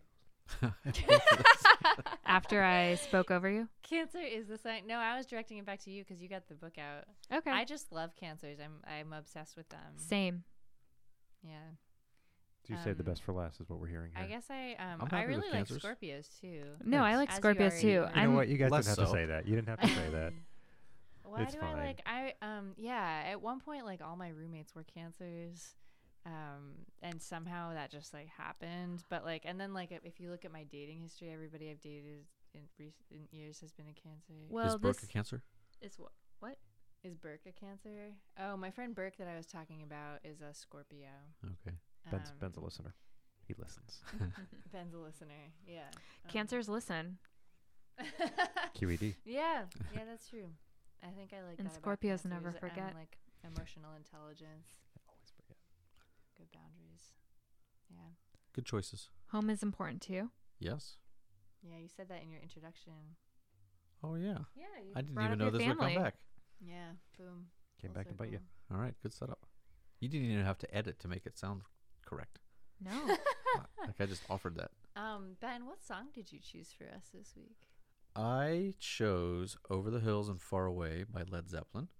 Yes. After I spoke over you? Cancer is the sign. No, I was directing it back to you because you got the book out. Okay. I just love cancers. I'm I'm obsessed with them. Same. Yeah. So you saved the Um, best for last is what we're hearing here. I guess I um I'm I happy with really like cancers. Scorpios too. No, I Thanks. like As you Scorpios already too. heard. you know I'm what? You guys less didn't have to so. say that. You didn't have to say that. Why It's do I fine. like I um yeah, at one point like all my roommates were cancers. Um and somehow that just like happened, but like and then like if- if you look at my dating history, everybody I've dated in recent years has been a cancer. well, Is Brooke this a cancer? is what? What? Is Burke a cancer? Oh, my friend Burke that I was talking about is a Scorpio. Okay. Ben's, Um, Ben's a listener. He listens. Ben's a listener. Yeah. Um, Cancers listen. Q E D. Yeah, yeah, that's true. I think I like And that about Scorpios never cancers, and, forget. like emotional intelligence, Always forget. good boundaries. Yeah, Good choices. Home is important to you. Yes. yeah. You said that in your introduction. Oh yeah. Yeah, you I didn't brought even up know your this family. would come back. Yeah, boom. Came Full back to bite you. circle. All right. Good setup. You didn't even have to edit to make it sound correct. No. Like I just offered that. Um, Ben, what song did you choose for us this week? I chose "Over the Hills and Far Away" by Led Zeppelin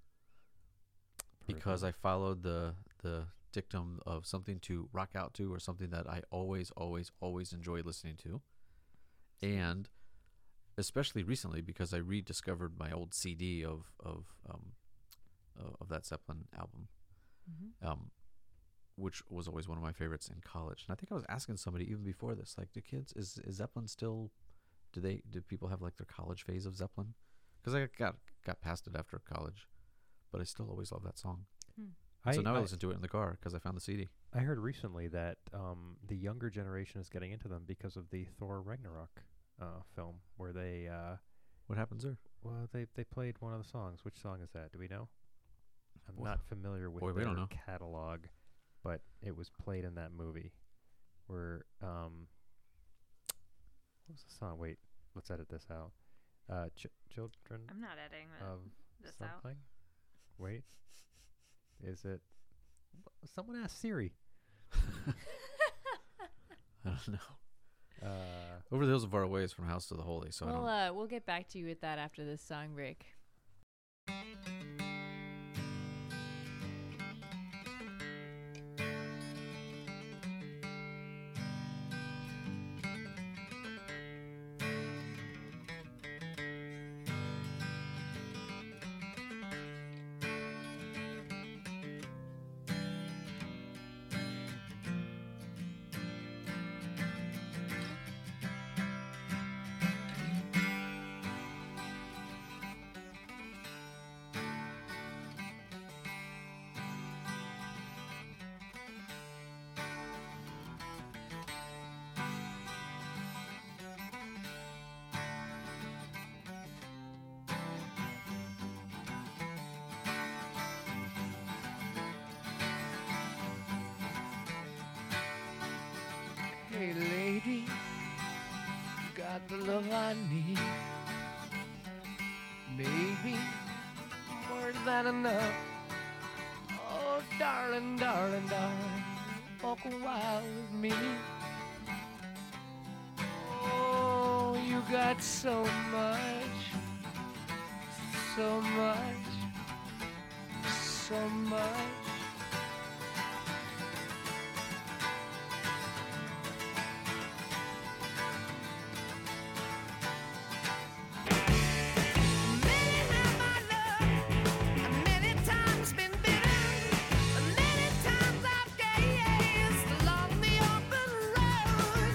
because I followed the the dictum of something to rock out to or something that I always, always, always enjoy listening to, and especially recently because I rediscovered my old C D of of um, uh, of that Zeppelin album, Mm-hmm. um, which was always one of my favorites in college. And I think I was asking somebody even before this, like, do kids is, is Zeppelin still? Do they do people have like their college phase of Zeppelin? Because I got got past it after college, but I still always love that song. I, so now I, I, listen to it in the car because I found the C D. I heard recently that um, the younger generation is getting into them because of the Thor Ragnarok uh, film, where they uh, What happens there? well they they played one of the songs. Which song is that? Do we know? I'm Boy- not familiar with boy, we their don't know. catalog, but it was played in that movie. Where um, what was the song? Wait, let's edit this out. Uh, ch- children I'm not editing of this out. something. Wait, is it? Someone asked Siri. I don't know. Uh, Over the Hills and Far Away is from House to the Holy, so I Well, don't. uh, we'll get back to you with that after this song break. Hey lady, you got the love I need. Baby, more than enough. Oh, darling, darling, darling, walk a while with me. Oh, you got so much, so much, so much. Many have I loved, many times been bitter, many times I've gazed along the open road.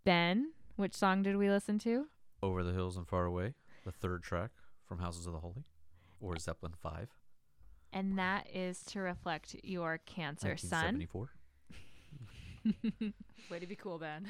Ben, which song did we listen to? Over the Hills and Far Away, the third track from Houses of the Holy, or Zeppelin five, And that is to reflect your Cancer nineteen sun. seventy-four. Way to be cool, Ben.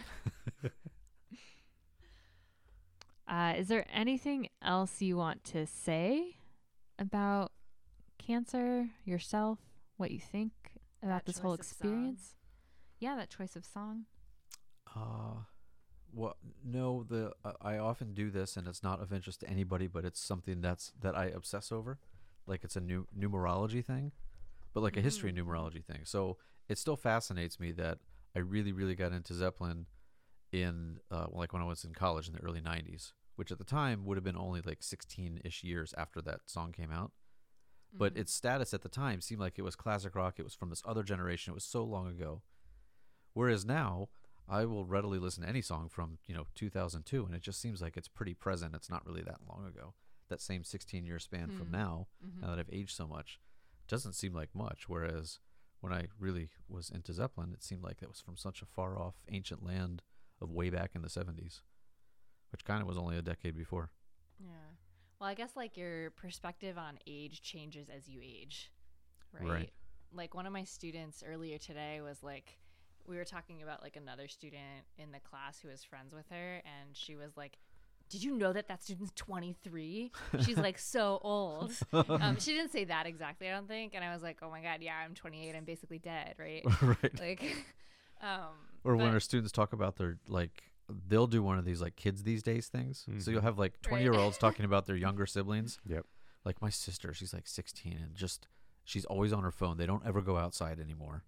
Uh, is there anything else you want to say about Cancer, yourself, what you think about That this whole choice of song? experience? Yeah, that choice of song. Uh, well, no, the uh, I often do this, and it's not of interest to anybody, but it's something that's that I obsess over, like it's a new numerology thing, but like a history Mm. numerology thing. So it still fascinates me that I really, really got into Zeppelin in uh, like when I was in college in the early nineties, which at the time would have been only like sixteen-ish years after that song came out. But Mhm. its status at the time seemed like it was classic rock. It was from this other generation. It was so long ago. Whereas now, I will readily listen to any song from, you know, two thousand two, and it just seems like it's pretty present. It's not really that long ago. That same sixteen-year span from Hmm. now, Mhm. now that I've aged so much, doesn't seem like much. Whereas when I really was into Zeppelin, it seemed like that was from such a far-off ancient land of way back in the seventies, which kind of was only a decade before. Yeah. Well, I guess like your perspective on age changes as you age, right? Right. Like one of my students earlier today was like, we were talking about like another student in the class who was friends with her, and she was like, "Did you know that that student's twenty-three? She's like so old." Um, she didn't say that exactly, I don't think. And I was like, "Oh my god, yeah, I'm twenty-eight. I'm basically dead, right?" Right. Like, um, Or when but- our students talk about their, like, they'll do one of these, like, kids these days things. So you'll Mhm. have, like, Right. twenty-year-olds talking about their younger siblings. Yep. Like, my sister, she's, like, sixteen, and just, she's always on her phone. They don't ever go outside anymore.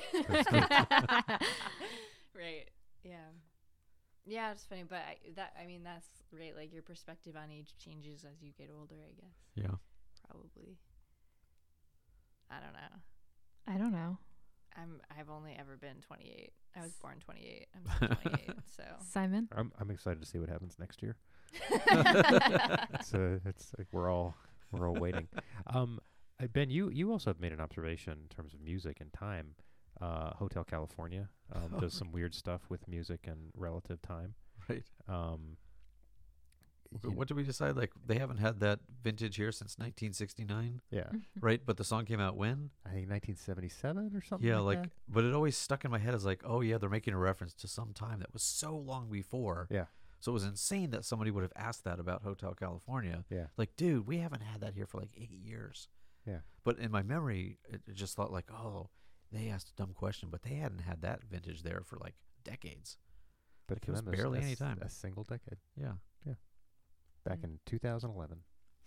Right. Yeah. Yeah, it's funny, but I, that I mean that's right. Like your perspective on age changes as you get older, I guess. Yeah. Probably. I don't know. I don't know. I'm I've only ever been twenty-eight. I was born twenty-eight. I'm still twenty-eight, so. Simon? I'm I'm excited to see what happens next year. It's uh, it's like we're all we're all waiting. Um, uh, Ben, you you also have made an observation in terms of music and time. Uh, Hotel California um, does some weird stuff with music and relative time. Right. Um, But you- what did we decide? Like, they haven't had that vintage here since nineteen sixty-nine, yeah, right? But the song came out when? I think nineteen seventy-seven or something. Yeah, like, like, that. but it always stuck in my head as, like, oh, yeah, they're making a reference to some time that was so long before. Yeah. So it was insane that somebody would have asked that about Hotel California. Yeah. Like, dude, we haven't had that here for like eight years. Yeah. But in my memory, it, it just thought like, oh, they asked a dumb question, but they hadn't had that vintage there for like decades. But like, for it was them, it's barely a any s- time. A single decade Yeah. back Mm. in two thousand eleven.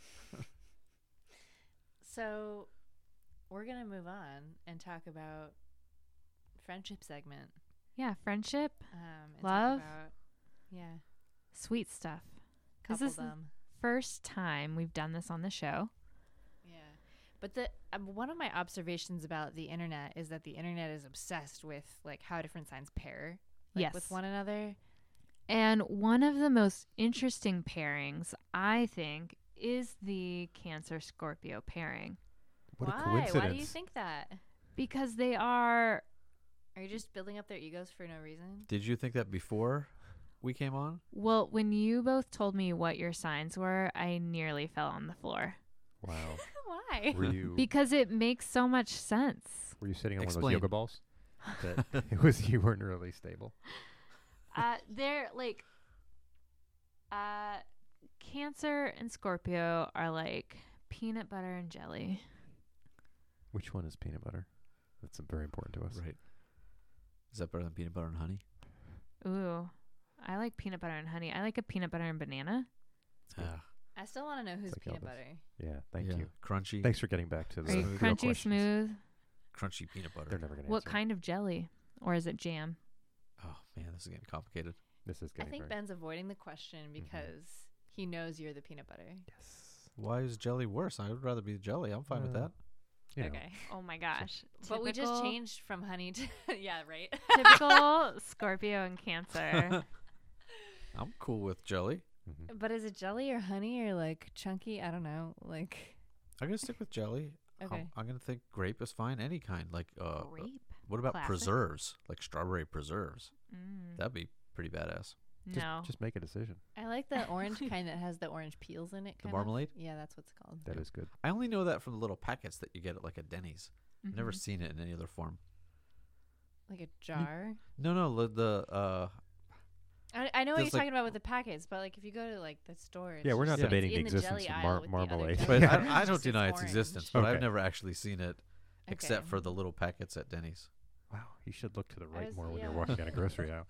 So, we're gonna move on and talk about friendship segment. Yeah, friendship, Um, and Love? Talk about, yeah. sweet stuff. This Couple is the them. first time we've done this on the show. Yeah. But the um, one of my observations about the internet is that the internet is obsessed with like how different signs pair like, Yes. with one another. And one of the most interesting pairings, I think, is the Cancer Scorpio pairing What Why? a coincidence! Why do you think that? because they are Are you just building up their egos for no reason? Did you think that before we came on? well, when you both told me what your signs were, I nearly fell on the floor Wow. Why? Were you because it makes so much sense. were you sitting on one of those Explain. yoga balls? That it was you weren't really stable. Uh, they're like, uh, Cancer and Scorpio are like peanut butter and jelly. Which one is peanut butter? That's uh, very important to us. Right. Is that better than peanut butter and honey? Ooh, I like peanut butter and honey. I like a peanut butter and banana. Ah, I still want to know who's like peanut Elvis. butter. Yeah. Thank yeah. you. Crunchy. Thanks for getting back to the Are you Smooth. real crunchy, questions. smooth? Crunchy peanut butter. They're never going to What answer. kind of jelly? Or is it jam? Oh, man, this is getting complicated. This is I getting think very Ben's avoiding the question because he knows you're the peanut butter. yes. Why is jelly worse? I would rather be jelly. I'm fine with Uh, that. You know, Okay. Oh my gosh. But we just Typical- changed from honey to yeah, right. Typical Scorpio and Cancer. I'm cool with jelly. mhm. But is it jelly or honey or like chunky? I don't know. Like I'm gonna stick with jelly. okay. I'm, I'm gonna think grape is fine. Any kind. Like, uh, Grape. what about Classic. preserves? Like strawberry preserves. Mm. That'd be pretty badass. Just, No. just make a decision. I like the orange kind that has the orange peels in it. The kind marmalade? Of. Yeah, that's what it's called. That is good. I only know that from the little packets that you get at like a Denny's. I've never Mhm. seen it in any other form. Like a jar. No, no, li- the uh, I, I know what There's, you're like- talking about with the packets, but like if you go to like the store, it's Yeah, we're just- not it's debating the in existence jelly of aisle mar- with the other marmalade. jelly but beans. I, I Just don't it's deny its orange. existence, but I've Okay. never actually seen it except Okay. for the little packets at Denny's. Wow, you should look to the I right was- more when you're yeah. walking down a grocery aisle.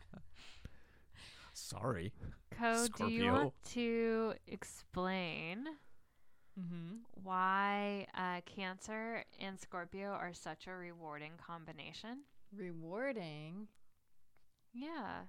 Sorry. Co, do you Scorpio. want to explain Mm-hmm. why uh, Cancer and Scorpio are such a rewarding combination? Rewarding. Yeah.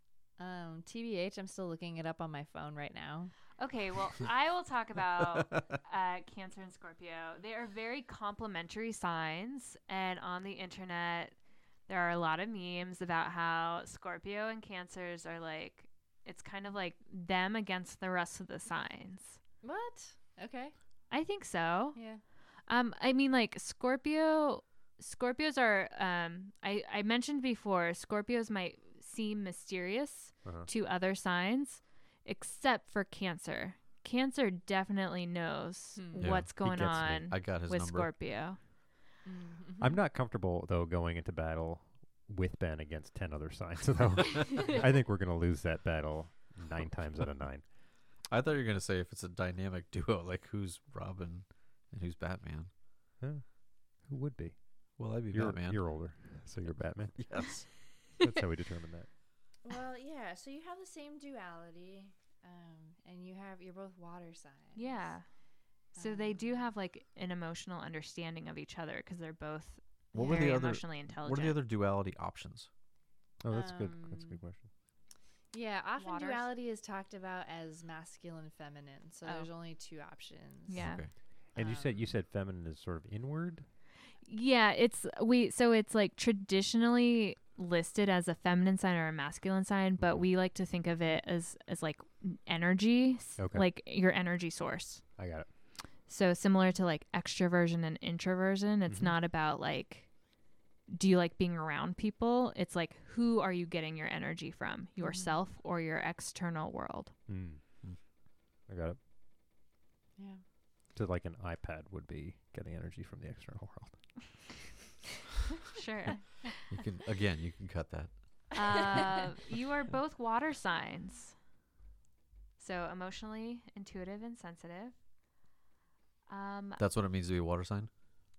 Um, T B H, I'm still looking it up on my phone right now. Okay, well, I will talk about uh, Cancer and Scorpio. They are very complementary signs, and on the internet, there are a lot of memes about how Scorpio and Cancers are like, it's kind of like them against the rest of the signs. What? Okay. I think so. Yeah. Um, I mean, like Scorpio, Scorpios are. Um, I I mentioned before, Scorpios might seem mysterious Uh-huh. to other signs, except for Cancer. Cancer definitely knows Hmm. Yeah, what's he going gets me. on I got his with number. Scorpio. Mm-hmm. I'm not comfortable though going into battle with Ben against ten other signs. Though I think we're gonna lose that battle nine times out of nine. I thought you were gonna say if it's a dynamic duo, like who's Robin and who's Batman. Huh. Who would be? Well, I'd be You're Batman. you're older, so you're Batman. yes. That's how we determine that. Well, yeah. So you have the same duality, um, and you have you're both water signs. Yeah. So they do Um, have like an emotional understanding of each other because they're both What were very the other? emotionally intelligent. What are the other duality options? Oh, that's good. That's a Um, good question. Yeah, often Waters. duality is talked about as masculine, feminine. So Oh. there's only two options. Yeah. Okay. And you said you Um, said feminine is sort of inward. Yeah, it's we so it's like traditionally listed as a feminine sign or a masculine sign, but we like to think of it as as like energy, s- Okay. like your energy source. I got it. So similar to like extroversion and introversion, it's Mhm. not about like do you like being around people? It's like who are you getting your energy from? Yourself or your external world? Mm. Mm. I got it. Yeah. So like an iPad would be getting energy from the external world. Sure. You can again. You can cut that. uh, you are both water signs. So emotionally intuitive and sensitive. Um, That's what it means to be a water sign.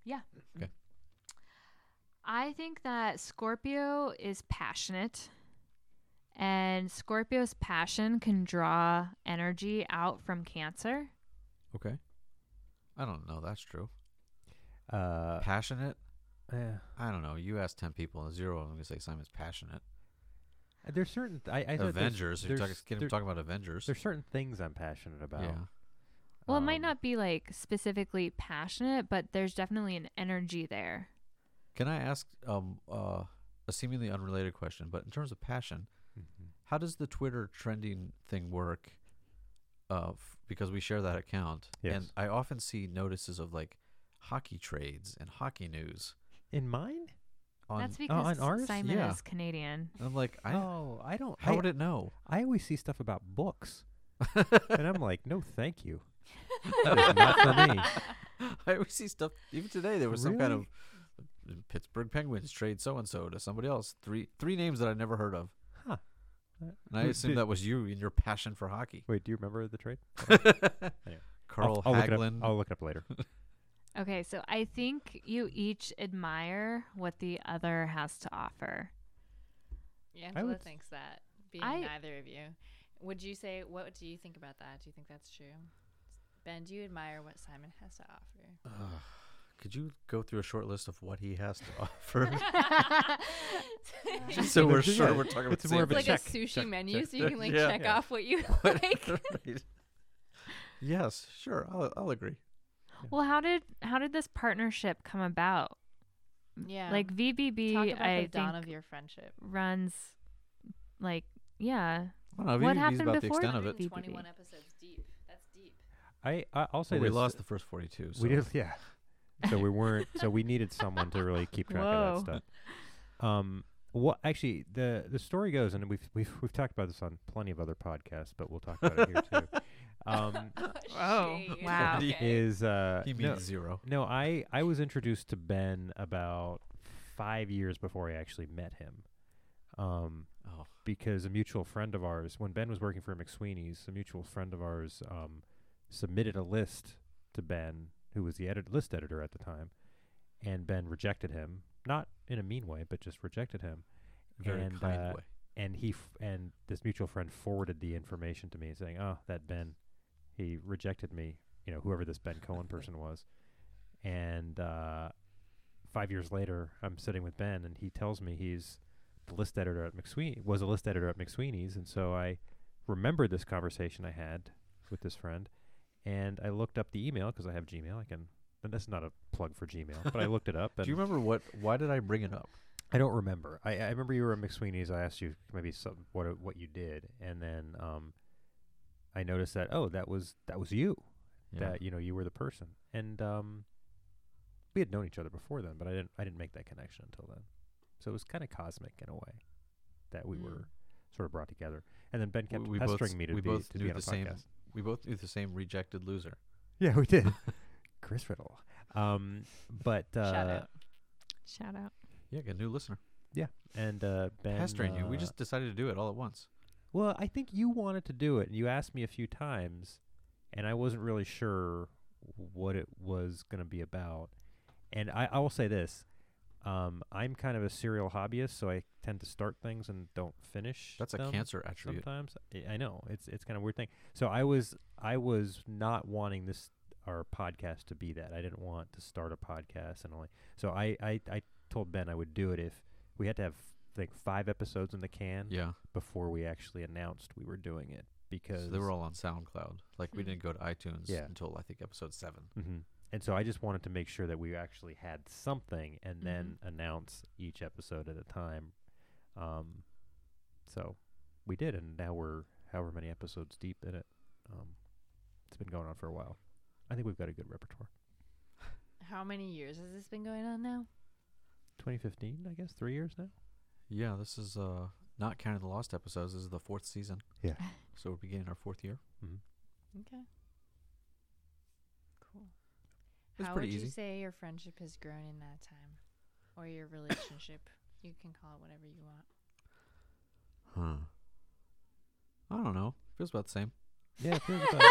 I think that Scorpio is passionate, and Scorpio's passion can draw energy out from Cancer. Okay. I don't know. That's true. Uh, Passionate. eh, I don't know. You asked ten people, and zero. I'm gonna say Simon's passionate. there's certain. Th- I, I thought there's- Avengers. You're There's, talking, get him there- talking about Avengers. there's certain things I'm passionate about. Yeah. Well, it might Um, not be like specifically passionate, but there's definitely an energy there. Can I ask um uh a seemingly unrelated question? But in terms of passion, mhm. how does the Twitter trending thing work? Uh, f- because we share that account, Yes. and I often see notices of like hockey trades and hockey news In mine? on. That's on because ours? Simon Yeah. is Canadian. and I'm like, I oh, I don't. how I, would it know? I always see stuff about books, and I'm like, no, thank you. That is not for me. I always see stuff. Even today, there was some kind of Really? Pittsburgh Penguins trade so and so to somebody else. Three three names that I never heard of, Huh. and I Who assume did- that was you and your passion for hockey. Wait, do you remember the trade? Carl I'll, I'll look it up. Hagelin. I'll look it up later. Okay, so I think you each admire what the other has to offer. Angela would s- thinks that, being I- neither of you. Would you say, what do you think about that? Do you think that's true? Ben, do you admire what Simon has to offer? Ugh. Could you go through a short list of what he has to offer? Just so we're There's- sure yeah, we're talking about it's the more same of a It's thing. like check, a sushi check, menu, check. so you can like Yeah. check Yeah. off what you What- like. right. Yes, sure. I'll, I'll agree. Well, how did how did this partnership come about? Yeah. Like V B B, Talk about I the dawn think of your friendship. runs like yeah. I don't know. What V B B's happened about the before extent of that? it. V B B. twenty-one episodes deep. That's deep. I, I I'll say Well, we this. lost the first forty-two. So. We did, yeah. So we weren't. So we needed someone to really keep track of Whoa. that stuff. Um, what actually the the story goes, and we've we've we've talked about this on plenty of other podcasts, but we'll talk about it here too. Um, Oh, Shade. wow. Okay. is uh, He no, means zero. no, I I was introduced to Ben about five years before I actually met him. Um, Oh, because a mutual friend of ours, when Ben was working for McSweeney's, a mutual friend of ours um, submitted a list to Ben, who was the edit- list editor at the time, and Ben rejected him, not in a mean way, but just rejected him. very and kind uh, way. and he f- and this mutual friend forwarded the information to me, saying, "Oh, that Ben, he rejected me. You know, whoever this Ben Cohen person was." And uh, five years later, I'm sitting with Ben, and he tells me he's the list editor at McSweeney, was a list editor at McSweeney's, and so I remembered this conversation I had with this friend, and I looked up the email because I have Gmail. I can. And that's not a plug for Gmail, but I looked it up. And Do you remember what? Why did I bring it up? I don't remember. I, I remember you were at McSweeney's. I asked you maybe some, what it- what you did, and then um, I noticed that oh, that was that was you. Yeah. That you know you were the person, and um, we had known each other before then, but I didn't I didn't make that connection until then. So it was kind of cosmic in a way that we Mm. were sort of brought together, and then Ben kept we both pestering s- me to we be both to knew be on the a same- podcast. We both knew the same rejected loser. Yeah, we did. Chris Riddle. Um, but uh, Shout out. Shout out. Yeah, get a new listener. and uh, Ben Pestering you. We uh, just decided to do it all at once. Well, I think you wanted to do it, and you asked me a few times, and I wasn't really sure what it was going to be about. And I, I will say this: um, I'm kind of a serial hobbyist, so I tend to start things and don't finish. That's a them cancer attribute. Sometimes I, I know it's it's kind of a weird thing. So I was I was not wanting this our podcast to be that. I didn't want to start a podcast and only. So I I, I told Ben I would do it if we had to have I think five episodes in the can Yeah. before we actually announced we were doing it because So they were all on SoundCloud. Like we Mhm. didn't go to iTunes Yeah. until I think episode seven. hmm And so I just wanted to make sure that we actually had something and then Mm-hmm. announce each episode at a time. Um, so we did, and now we're however many episodes deep in it. Um, it's been going on for a while. I think we've got a good repertoire. How many years has this been going on now? twenty fifteen, I guess, three years now. Yeah, this is uh not counting the lost episodes. This is the fourth season. Yeah. So we're beginning our fourth year. Mm-hmm. Okay. Cool. It's How pretty would you easy. say your friendship has grown in that time? Or your relationship? You can call it whatever you want. Huh. I don't know. Feels about the same. Yeah, it feels about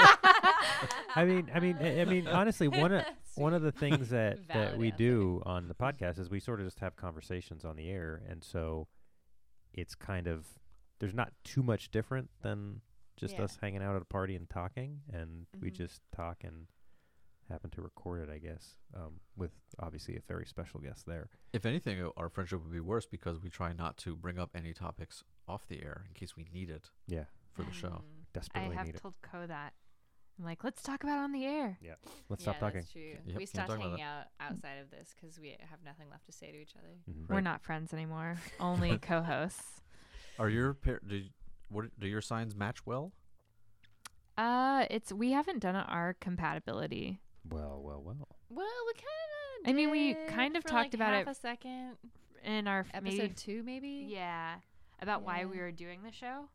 I mean, I mean, I, I mean, honestly, one of one of the things that, that Valid we answer. do on the podcast is we sort of just have conversations on the air, and so it's kind of there's not too much different than just Yeah. us hanging out at a party and talking, and we Mhm. just talk and happen to record it, I guess, um, with obviously a very special guest there. If anything, uh, our friendship would be worse because we try not to bring up any topics off the air in case we need it Yeah, for the show. Mm. I desperately have need it. told Co that. I'm like, let's talk about it on the air. Let's yeah, stop talking. That's true. Yep, we can't stopped talk about hanging out outside of this because we have nothing left to say to each other. Mhm. We're Right. not friends anymore. Only co-hosts. Are your par- do y- what do your signs match well? Uh, it's we haven't done our compatibility. Well, well, well. Well, we kind of. I mean, we kind of for talked like about half it a second. in our f- Episode maybe, two, maybe. yeah, about why we Yeah. were doing the show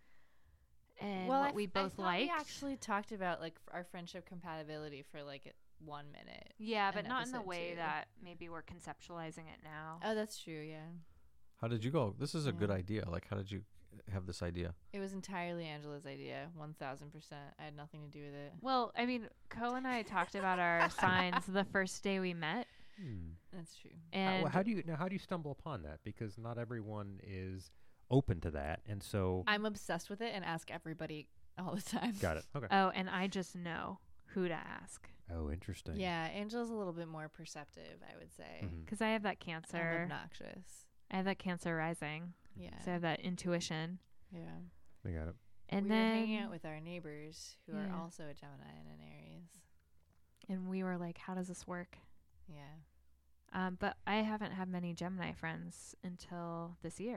and well, what I f- we I both thought liked. We actually talked about like f- our friendship compatibility for like it- one minute. yeah, but in not in the episode way two. that maybe we're conceptualizing it now. Oh, that's true. Yeah, How did you go? This is a good Yeah. idea. Like, how did you have this idea? it was entirely Angela's idea. One thousand percent. I had nothing to do with it. Well, I mean, Co and I talked about our signs the first day we met, Hmm. That's true. How, and well, how do you now? How do you stumble upon that? Because not everyone is open to that, and so I'm obsessed with it and ask everybody all the time. got it. Okay. oh, and I just know who to ask Oh, interesting. Yeah, Angela's a little bit more perceptive, I would say. Mhm. because I have that And Cancer. obnoxious. I have that Cancer rising, Yeah. so I have that intuition. yeah. I got it. And we then were hanging out with our neighbors who are Yeah. also a Gemini and an Aries. and we were like, how does this work? Yeah. Um, but I haven't had many Gemini friends until this year.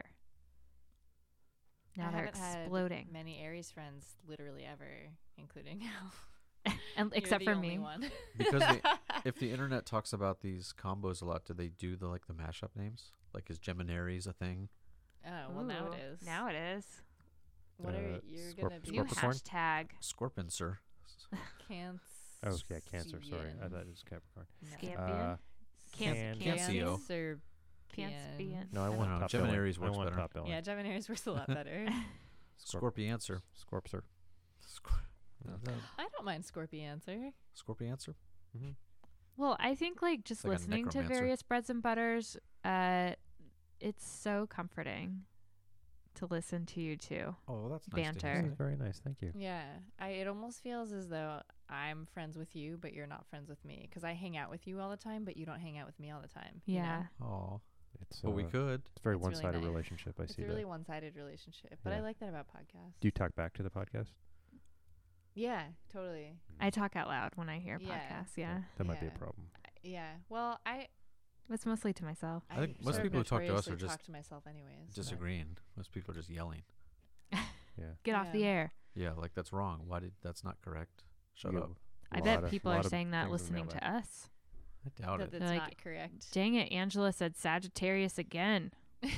Now I they're haven't had exploding. many Aries friends literally ever, including now. and You're except the for only me. one. Because the, if the internet talks about these combos a lot, do they do the like the mashup names? Like is Geminaries a thing? Oh, well, now Ooh, it is. now it is. What Uh, are you Scorp- going to be? New Scorpicorn? hashtag. Scorpion, sir. Cancer. Oh, yeah, Cancer. Sorry, I thought it was Capricorn. Scampion. Uh, Can- Can- Cancio. Cancer. Canspian. no, I I want don't know, top billing. Geminaries I works want better. top billing. Yeah, Gemini's works a lot better. Scorpiancer. Scorpser. Scor- I don't mind Scorpiancer. Scorpiancer. Mm-hmm. Well, I think like just Like a listening to necromancer. various breads and butters, uh, it's so comforting to listen to you two. Oh, that's nice to Banter. hear. This is very nice. Thank you. Yeah, I, it almost feels as though I'm friends with you, but you're not friends with me. Because I hang out with you all the time, but you don't hang out with me all the time. you know? Yeah. Oh, It's but we uh, could. It's a very It's really one-sided nice. relationship. I It's see a really that. one-sided relationship, but I Yeah. like that about podcasts. Do you talk back to the podcast? Yeah, totally. I talk out loud when I hear Yeah. podcasts. Yeah. That might be a Yeah. problem. I- Yeah. Well, I. It's mostly to myself. I think most sort of people who talk to us are notoriously just talk to myself anyways. Disagreeing. Most people are just yelling. Yeah. Get off the Yeah. air. Yeah, like that's wrong. Why did that's not correct? Shut You up. have I a bet lot of- people lot are of saying that things in listening mailbag. to us. I doubt That it. that's They're like, not correct. Dang it, Angela said Sagittarius again.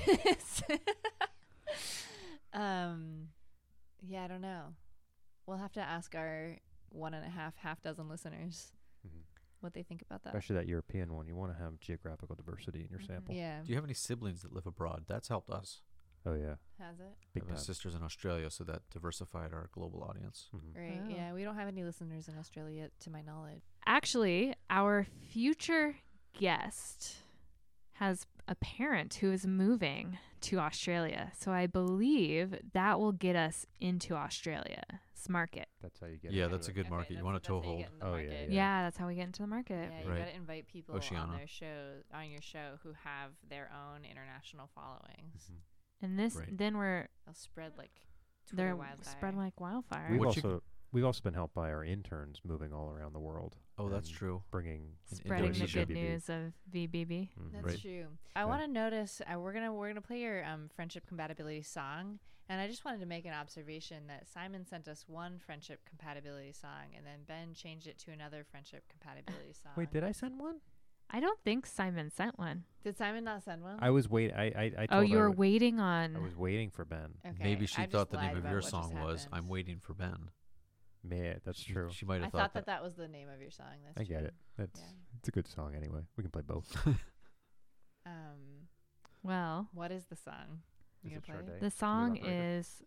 um, yeah, I don't know. We'll have to ask our one and a half, half dozen listeners Mhm. what they think about that. Especially that European one. You want to have geographical diversity in your Mhm. sample. Yeah. Do you have any siblings that live abroad? That's helped us. Oh, yeah. Has it? Big I have time. sisters in Australia, so that diversified our global audience. Mhm. Right. Oh. Yeah. We don't have any listeners in Australia, to my knowledge. Actually, our future guest has a parent who is moving to Australia. So I believe that will get us into Australia's market. That's how you get Yeah, into that's a it. good market. You want a toehold. Oh, yeah, Yeah. Yeah, that's how we get into the market. Yeah, you Right. gotta invite people Oceania. on their show, on your show, who have their own international followings. Mhm. And this, Right. then we're They'll spread like they're Twitter wildfire. spread like wildfire. We've What you also we've also been helped by our interns moving all around the world. Oh, that's and true. Bringing In Spreading the Indonesia. good news of V B B. Mhm. That's Right. true. I Yeah. want to notice. Uh, we're gonna we're gonna play your um, friendship compatibility song, and I just wanted to make an observation that Simon sent us one friendship compatibility song, and then Ben changed it to another friendship compatibility song. Wait, did I send one? I don't think Simon sent one. Did Simon not send one? I was wait. I I, I Oh, told you her I were would- waiting on. I was waiting for Ben. okay. Maybe she I just thought the lied name of about your what just song was happened. "I'm Waiting for Ben." Man, that's She- true. She might I have thought that that was the name of your song. That's I get true. it. That's Yeah. it's a good song anyway. We can play both. Um, Well, what is the song? You Is it gonna play it? Sade? the song Operator? is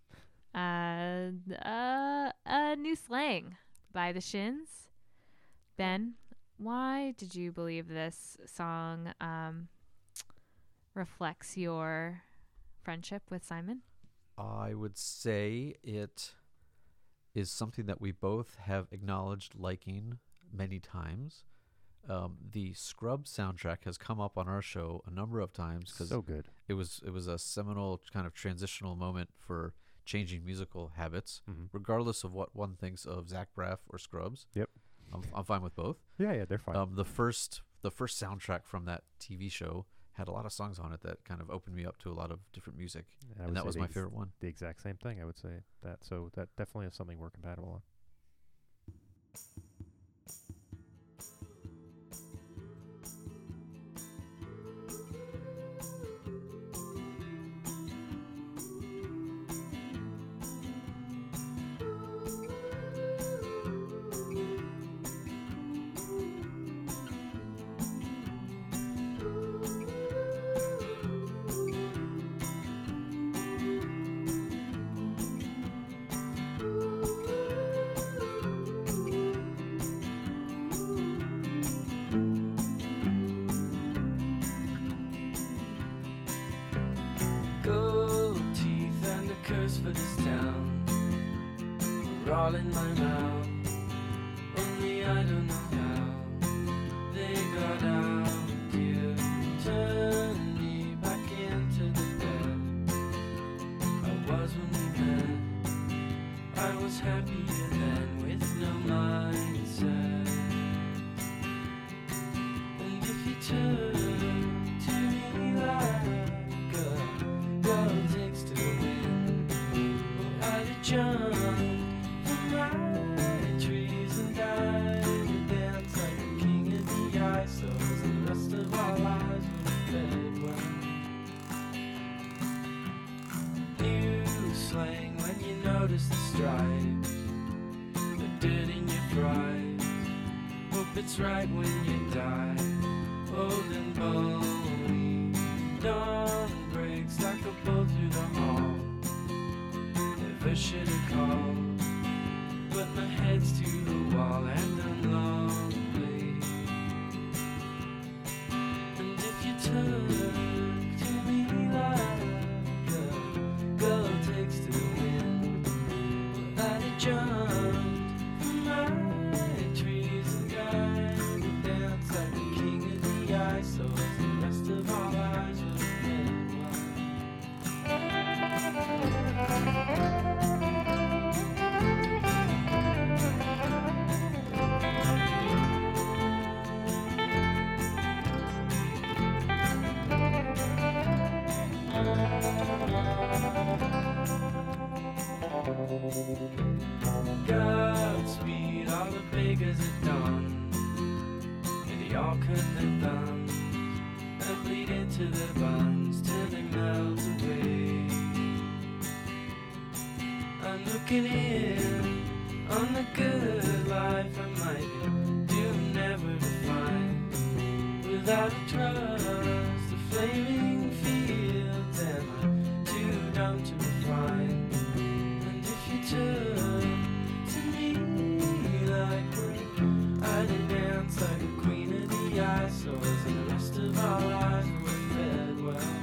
uh, uh, a new slang by the Shins. Ben, why did you believe this song um, reflects your friendship with Simon? I would say it is something that we both have acknowledged liking many times. Um, the Scrubs soundtrack has come up on our show a number of times because So good. it was it was a seminal kind of transitional moment for changing musical habits, Mhm. regardless of what one thinks of Zach Braff or Scrubs. Yep. I'm, I'm fine with both. Yeah, yeah, they're fine. Um, the first the first soundtrack from that T V show had a lot of songs on it that kind of opened me up to a lot of different music, I and would that say was the my ex- favorite one. The exact same thing. I would say that. So that definitely is something we're compatible on. Gold teeth and a curse for this town are all in my mouth. Only I don't know how they got out. You turned me back into the bed I was when we met. I was happier then with no mindset. And if you turn to me like a girl takes to the wind, well, I'd have jumped from right notice the stripes, the dirt in your fries. Hope it's right when you die, old and bony. Dawn breaks like a bolt through the hall. Never should have called, but my head's to the wall and I'm lonely. And if you turn to me like a girl takes to the wind, well, I'd have jumped from my trees and died to dance like the king of the ice, so as the rest of our lives were red Godspeed, all the beggars at dawn. And they all cut their thumbs and bleed into their buns till they melt away. I'm looking in on the good life I might be doomed never to find. Without a trust, the flaming fields am I too dumb to refine. And if you turn to me like when I did dance like a queen of the ice, so as the rest of our lives were fed well.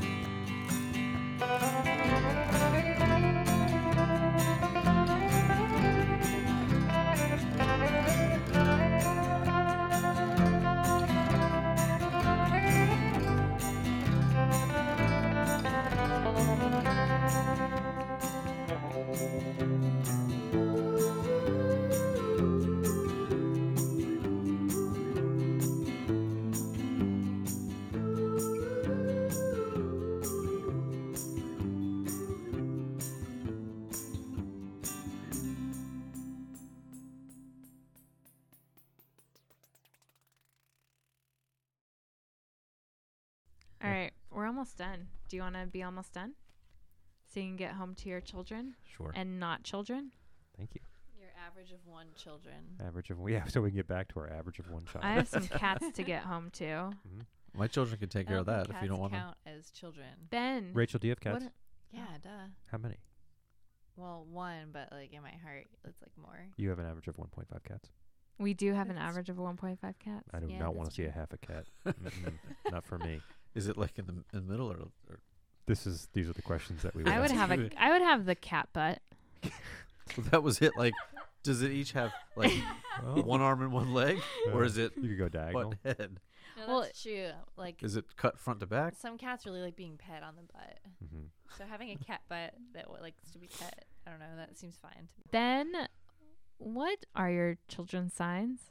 All right, we're almost done. Do you want to be almost done? So you can get home to your children Sure. and not children? Thank you. Your average of one children. Average of yeah, so we can get back to our average of one child. I have some cats to get home to. Mhm. My children can take I care of don't that think if you don't cats want to. count as children. Ben. Rachel, do you have cats? What- Yeah, duh. How many? Well, one, but like in my heart, it's like more. You have an average of one point five cats. We do have an That's- average of one point five cats. I do Yeah, not want that's to see a true. half a cat. Mm-mm, not for me. Is it like in the, in the middle or, or This is these are the questions that we. Would I would ask. have a I would have the cat butt. well, that was it? Like, does it each have like Oh. one arm and one leg, or Uh, is it You could go diagonal. butt head? No, Well, that's true. Like Is it cut front to back? some cats really like being pet on the butt. hmm So having a cat butt that w- likes to be pet, I don't know. That seems fine to me. Ben, what are your children's signs?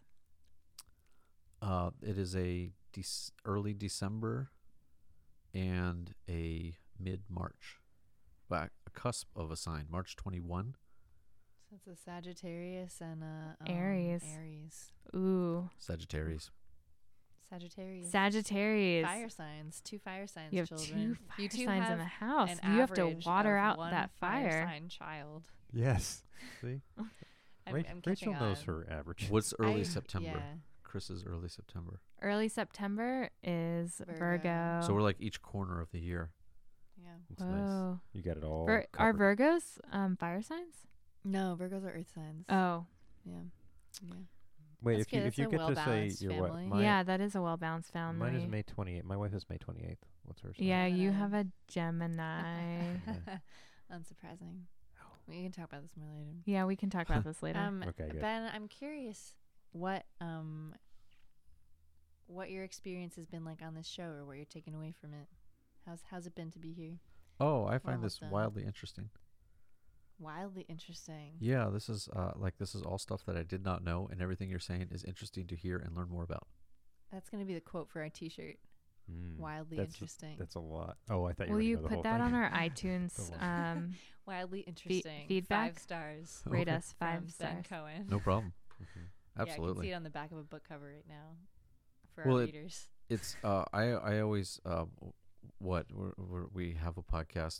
Uh, it is a dec- early December and a mid March, back a cusp of a sign, March twenty-one. So it's a Sagittarius and a um, Aries. Aries. Ooh, Sagittarius. Sagittarius. Sagittarius. Fire signs. Two fire signs. You have children. two fire you two signs have in the house. an You have to average water of out one that fire. sign child. Yes. See, I'm, Ra- I'm Rachel catching knows on. her average. What's early I- September? Yeah. Chris's early September. Early September is Virgo. Virgo. So we're like each corner of the year. Yeah. It's nice. Whoa. You got it all. Vir- are covered. Virgos um fire signs? No, Virgos are earth signs. Oh, Yeah. Yeah. Wait, That's if you good. if That's you a get to say well-balanced your what? family. My, yeah, that is a well balanced family. Mine is May twenty-eighth. My wife is May twenty-eighth. What's hers? Yeah, you Gemini. have a Gemini. Unsurprising. We can talk about this more later. Yeah, we can talk about this later. Um, Okay, good. Ben, I'm curious what um what your experience has been like on this show, or what you're taking away from it. How's how's it been to be here? Oh, I find almost this done. wildly interesting. Wildly interesting. Yeah, this is uh, like this is all stuff that I did not know, and everything you're saying is interesting to hear and learn more about. That's gonna be the quote for our T-shirt. Mm, Wildly that's a- interesting. That's a lot. Oh, I thought you Will were you gonna know the put whole that thing. on our iTunes? The one. um, Wildly interesting. feedback? Five stars. rate Okay. us five from Ben stars. Cohen. No problem. Mhm. Yeah, I can Absolutely. see it on the back of a book cover right now for Well, our it- readers. It's uh, I I always uh, what we're, we're, we have a podcast and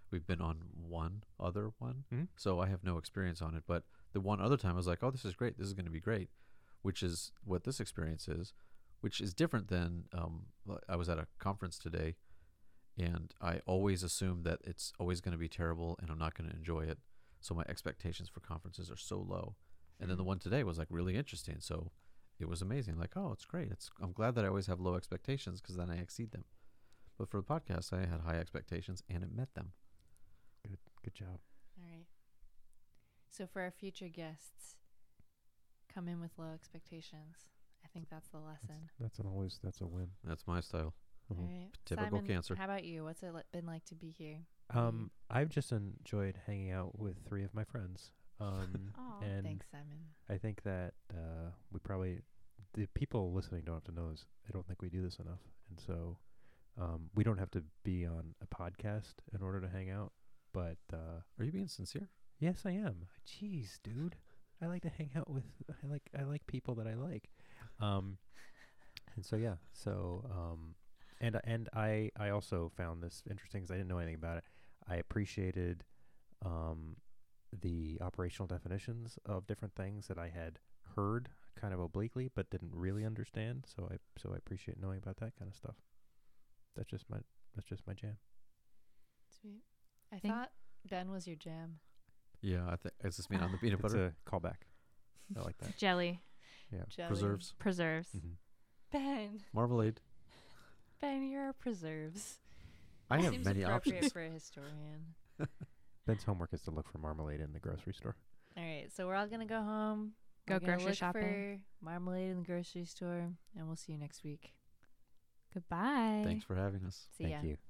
We've been on one other one, Mhm. so I have no experience on it. But the one other time, I was like, "Oh, this is great. This is going to be great," which is what this experience is, which is different than. Um, l- I was at a conference today, and I always assume that it's always going to be terrible, and I'm not going to enjoy it. So my expectations for conferences are so low. And then the one today was like really interesting. So it was amazing. Like, oh, it's great. It's I'm glad that I always have low expectations because then I exceed them. But for the podcast, I had high expectations and it met them. Good, good job. All right. So for our future guests, come in with low expectations. I think that's the lesson. That's an always that's a win. That's my style. Mhm. All right. Typical Simon, cancer. How about you? What's it li- been like to be here? Um, I've just enjoyed hanging out with three of my friends. Um, Aw, and Thanks, Simon. I think that uh, we probably the people listening don't have to know this. I don't think we do this enough, and so um, we don't have to be on a podcast in order to hang out. But uh, Are you being sincere? yes, I am. Jeez, dude, I like to hang out with. I like I like people that I like. Um, and so yeah, so um, and and I I also found this interesting because I didn't know anything about it. I appreciated um, the operational definitions of different things that I had heard kind of obliquely but didn't really understand. So I so I appreciate knowing about that kind of stuff. That's just my that's just my jam. Sweet. I Think- thought Ben was your jam. Yeah, I think does this mean on the peanut It's butter a callback. I like that. Jelly, Yeah. Jelly. preserves, preserves. hmm Ben. marmalade? Ben, you're our preserves. I have Seems many appropriate options. for a historian. Ben's homework is to look for marmalade in the grocery store. All right, so we're all gonna go home. Go We're gonna grocery look shopping. for marmalade in the grocery store, and we'll see you next week. Goodbye. Thanks for having us. See Thank ya. you.